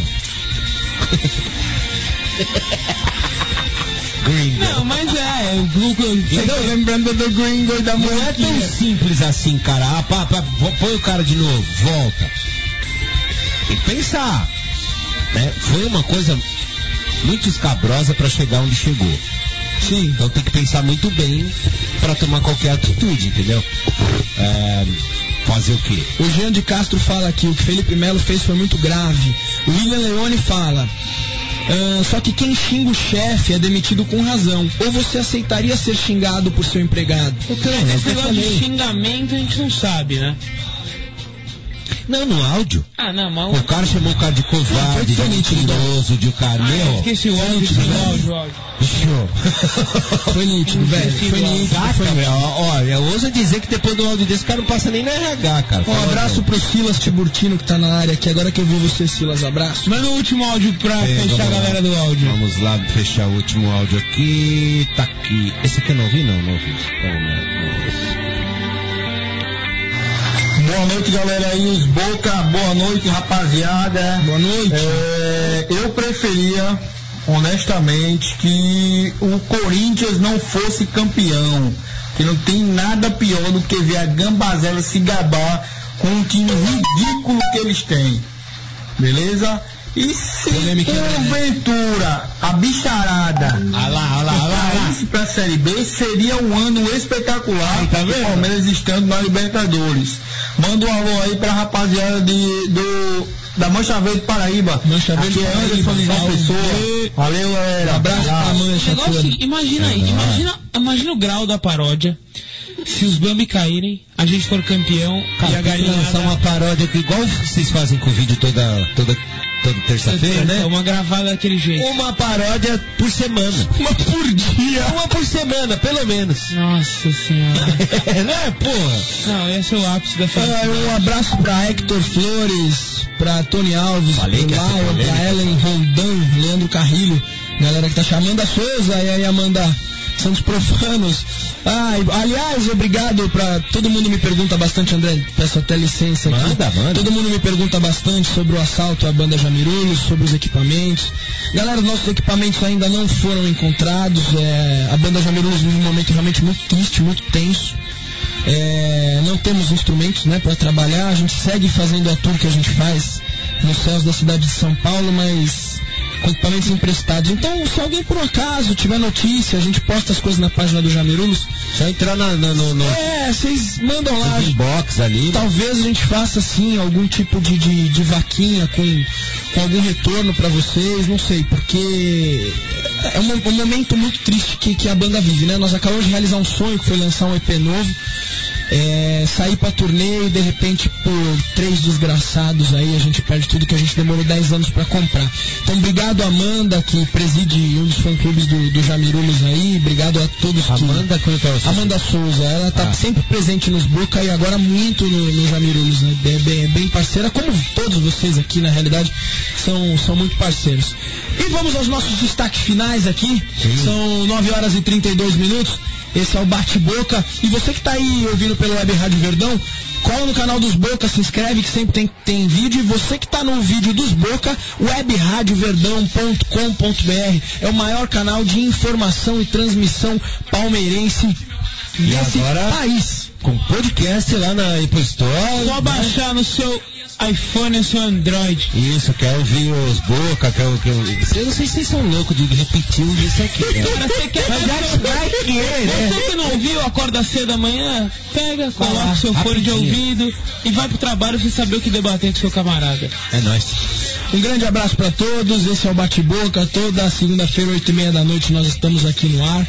Gringo. Não, mas o Cuca. Então, lembrando do Gringo e da Não é tão simples assim, cara. Põe o cara de novo, volta. Tem que pensar, né? Foi uma coisa muito escabrosa para chegar onde chegou. Sim. Então tem que pensar muito bem para tomar qualquer atitude, entendeu? Fazer o quê? O Jean de Castro fala aqui, o que Felipe Melo fez foi muito grave. O William Leone fala, só que quem xinga o chefe é demitido com razão. Ou você aceitaria ser xingado por seu empregado? Esse negócio de xingamento a gente não sabe, né? Não, no áudio. Não, mas o cara chamou o cara de covarde, de mentiroso, de cara. Esqueci o áudio. Foi nítido, velho. Foi nítido. Olha, ousa dizer que depois do áudio desse, o cara não passa nem na RH, cara. Um abraço pro Silas Tiburtino que tá na área aqui. Agora que eu vi você, Silas, abraço. Manda o último áudio pra fechar a galera do áudio. Vamos lá fechar o último áudio aqui. Tá aqui. Esse aqui eu não ouvi? Não ouvi. Boa noite, galera aí, os Boca. Boa noite, rapaziada. Boa noite. Eu preferia, honestamente, que o Corinthians não fosse campeão. Que não tem nada pior do que ver a Gambazela se gabar com um time ridículo que eles têm. Beleza? E se porventura a bicharada caísse pra Série B, seria um ano espetacular. Tá vendo? O Palmeiras estando na Libertadores. Manda um alô aí pra rapaziada da Mancha Verde Paraíba. Mancha Verde Paraíba. Anderson de João Pessoa. Valeu, galera. Um abraço pra Mancha. Imagina aí, imagina o grau da paródia. Se os Bambi caírem, a gente for campeão, cara, e a galinha lançar uma paródia que igual vocês fazem com o vídeo toda terça-feira, né? Uma gravada daquele jeito. Uma paródia por semana. Uma por dia. Uma por semana, pelo menos. Nossa senhora. Né, porra? Não, esse é o ápice da festa. Um abraço pra Hector Flores, pra Tony Alves, pro Lion, pra Ellen Rondão, Leandro Carrilho, galera que tá chamando a Souza e aí Amanda Santos Profanos. Aliás, obrigado pra... Todo mundo me pergunta bastante, André, peço até licença aqui. Manda. Todo mundo me pergunta bastante sobre o assalto à banda Jamirulos, sobre os equipamentos. Galera, os nossos equipamentos ainda não foram encontrados. A banda Jamirulos vive um momento realmente muito triste, muito tenso. Não temos instrumentos, né, para trabalhar. A gente segue fazendo a tour que a gente faz nos céus da cidade de São Paulo, mas com equipamentos emprestados. Então, se alguém por acaso tiver notícia, a gente posta as coisas na página do Jamirulos. Só entrar no vocês mandam lá. Inbox ali. Talvez a gente faça assim algum tipo de vaquinha com algum retorno para vocês, não sei, porque é um momento muito triste que a banda vive, né? Nós acabamos de realizar um sonho que foi lançar um EP novo. Sair pra turnê e de repente por 3 desgraçados aí a gente perde tudo que a gente demorou 10 anos pra comprar. Então obrigado a Amanda, que preside um dos fã-clubes do Jamirulos aí, obrigado a todos Amanda Souza, ela tá sempre presente nos Boca e agora muito no Jamirulos, né? Bem parceira, como todos vocês aqui na realidade são muito parceiros. E vamos aos nossos destaques finais aqui. Sim. São 9 horas e 32 minutos. Esse é o Bate-Boca. E você que tá aí ouvindo pelo Web Rádio Verdão, cola no canal dos Boca, se inscreve que sempre tem vídeo. E você que tá no vídeo dos Boca, webradioverdão.com.br é o maior canal de informação e transmissão palmeirense desse país. Com podcast lá na Apple Store. Só baixar no seu iPhone e seu Android. Isso, quer ouvir os Boca, eu não sei se vocês são loucos de repetir isso aqui. Cara, você quer Você que não ouviu, acorda cedo da manhã, pega, coloca o seu fone de ouvido e vai pro trabalho sem saber o que debater com seu camarada. É nóis. Um grande abraço para todos, esse é o Bate-Boca, toda segunda-feira, 8h30 da noite, nós estamos aqui no ar.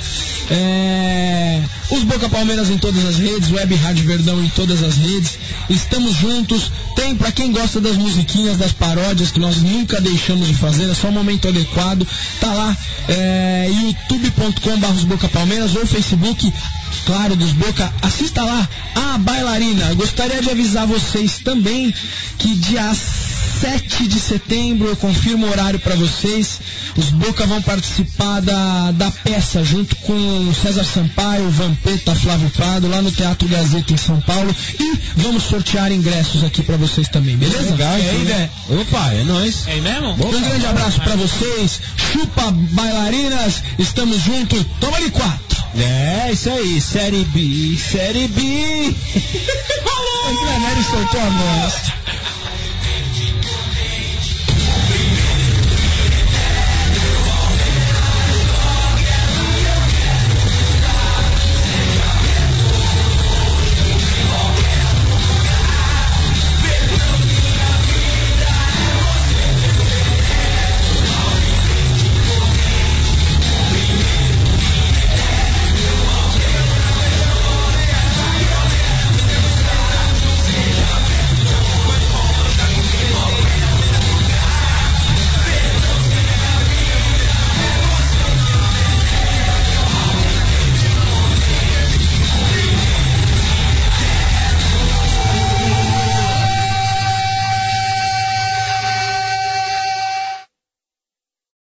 Os Boca Palmeiras em todas as redes, Web Rádio Verdão em todas as redes, estamos juntos. Tem, pra quem gosta das musiquinhas, das paródias, que nós nunca deixamos de fazer, é só um momento adequado, tá lá, youtube.com/Boca Palmeiras ou Facebook, claro, dos Boca, assista lá, a bailarina. Gostaria de avisar vocês também que dia 7 de setembro, eu confirmo o horário para vocês, os Boca vão participar da peça junto com César Sampaio, Vampeta, Flávio Prado, lá no Teatro Gazeta em São Paulo, e vamos sortear ingressos aqui para vocês também, beleza? Legal, aí, né? Opa, é nóis. É mesmo? Um grande abraço para vocês, chupa bailarinas, estamos juntos, toma ali 4. É, isso aí, Série B. Falou! O Granelli soltou a voz.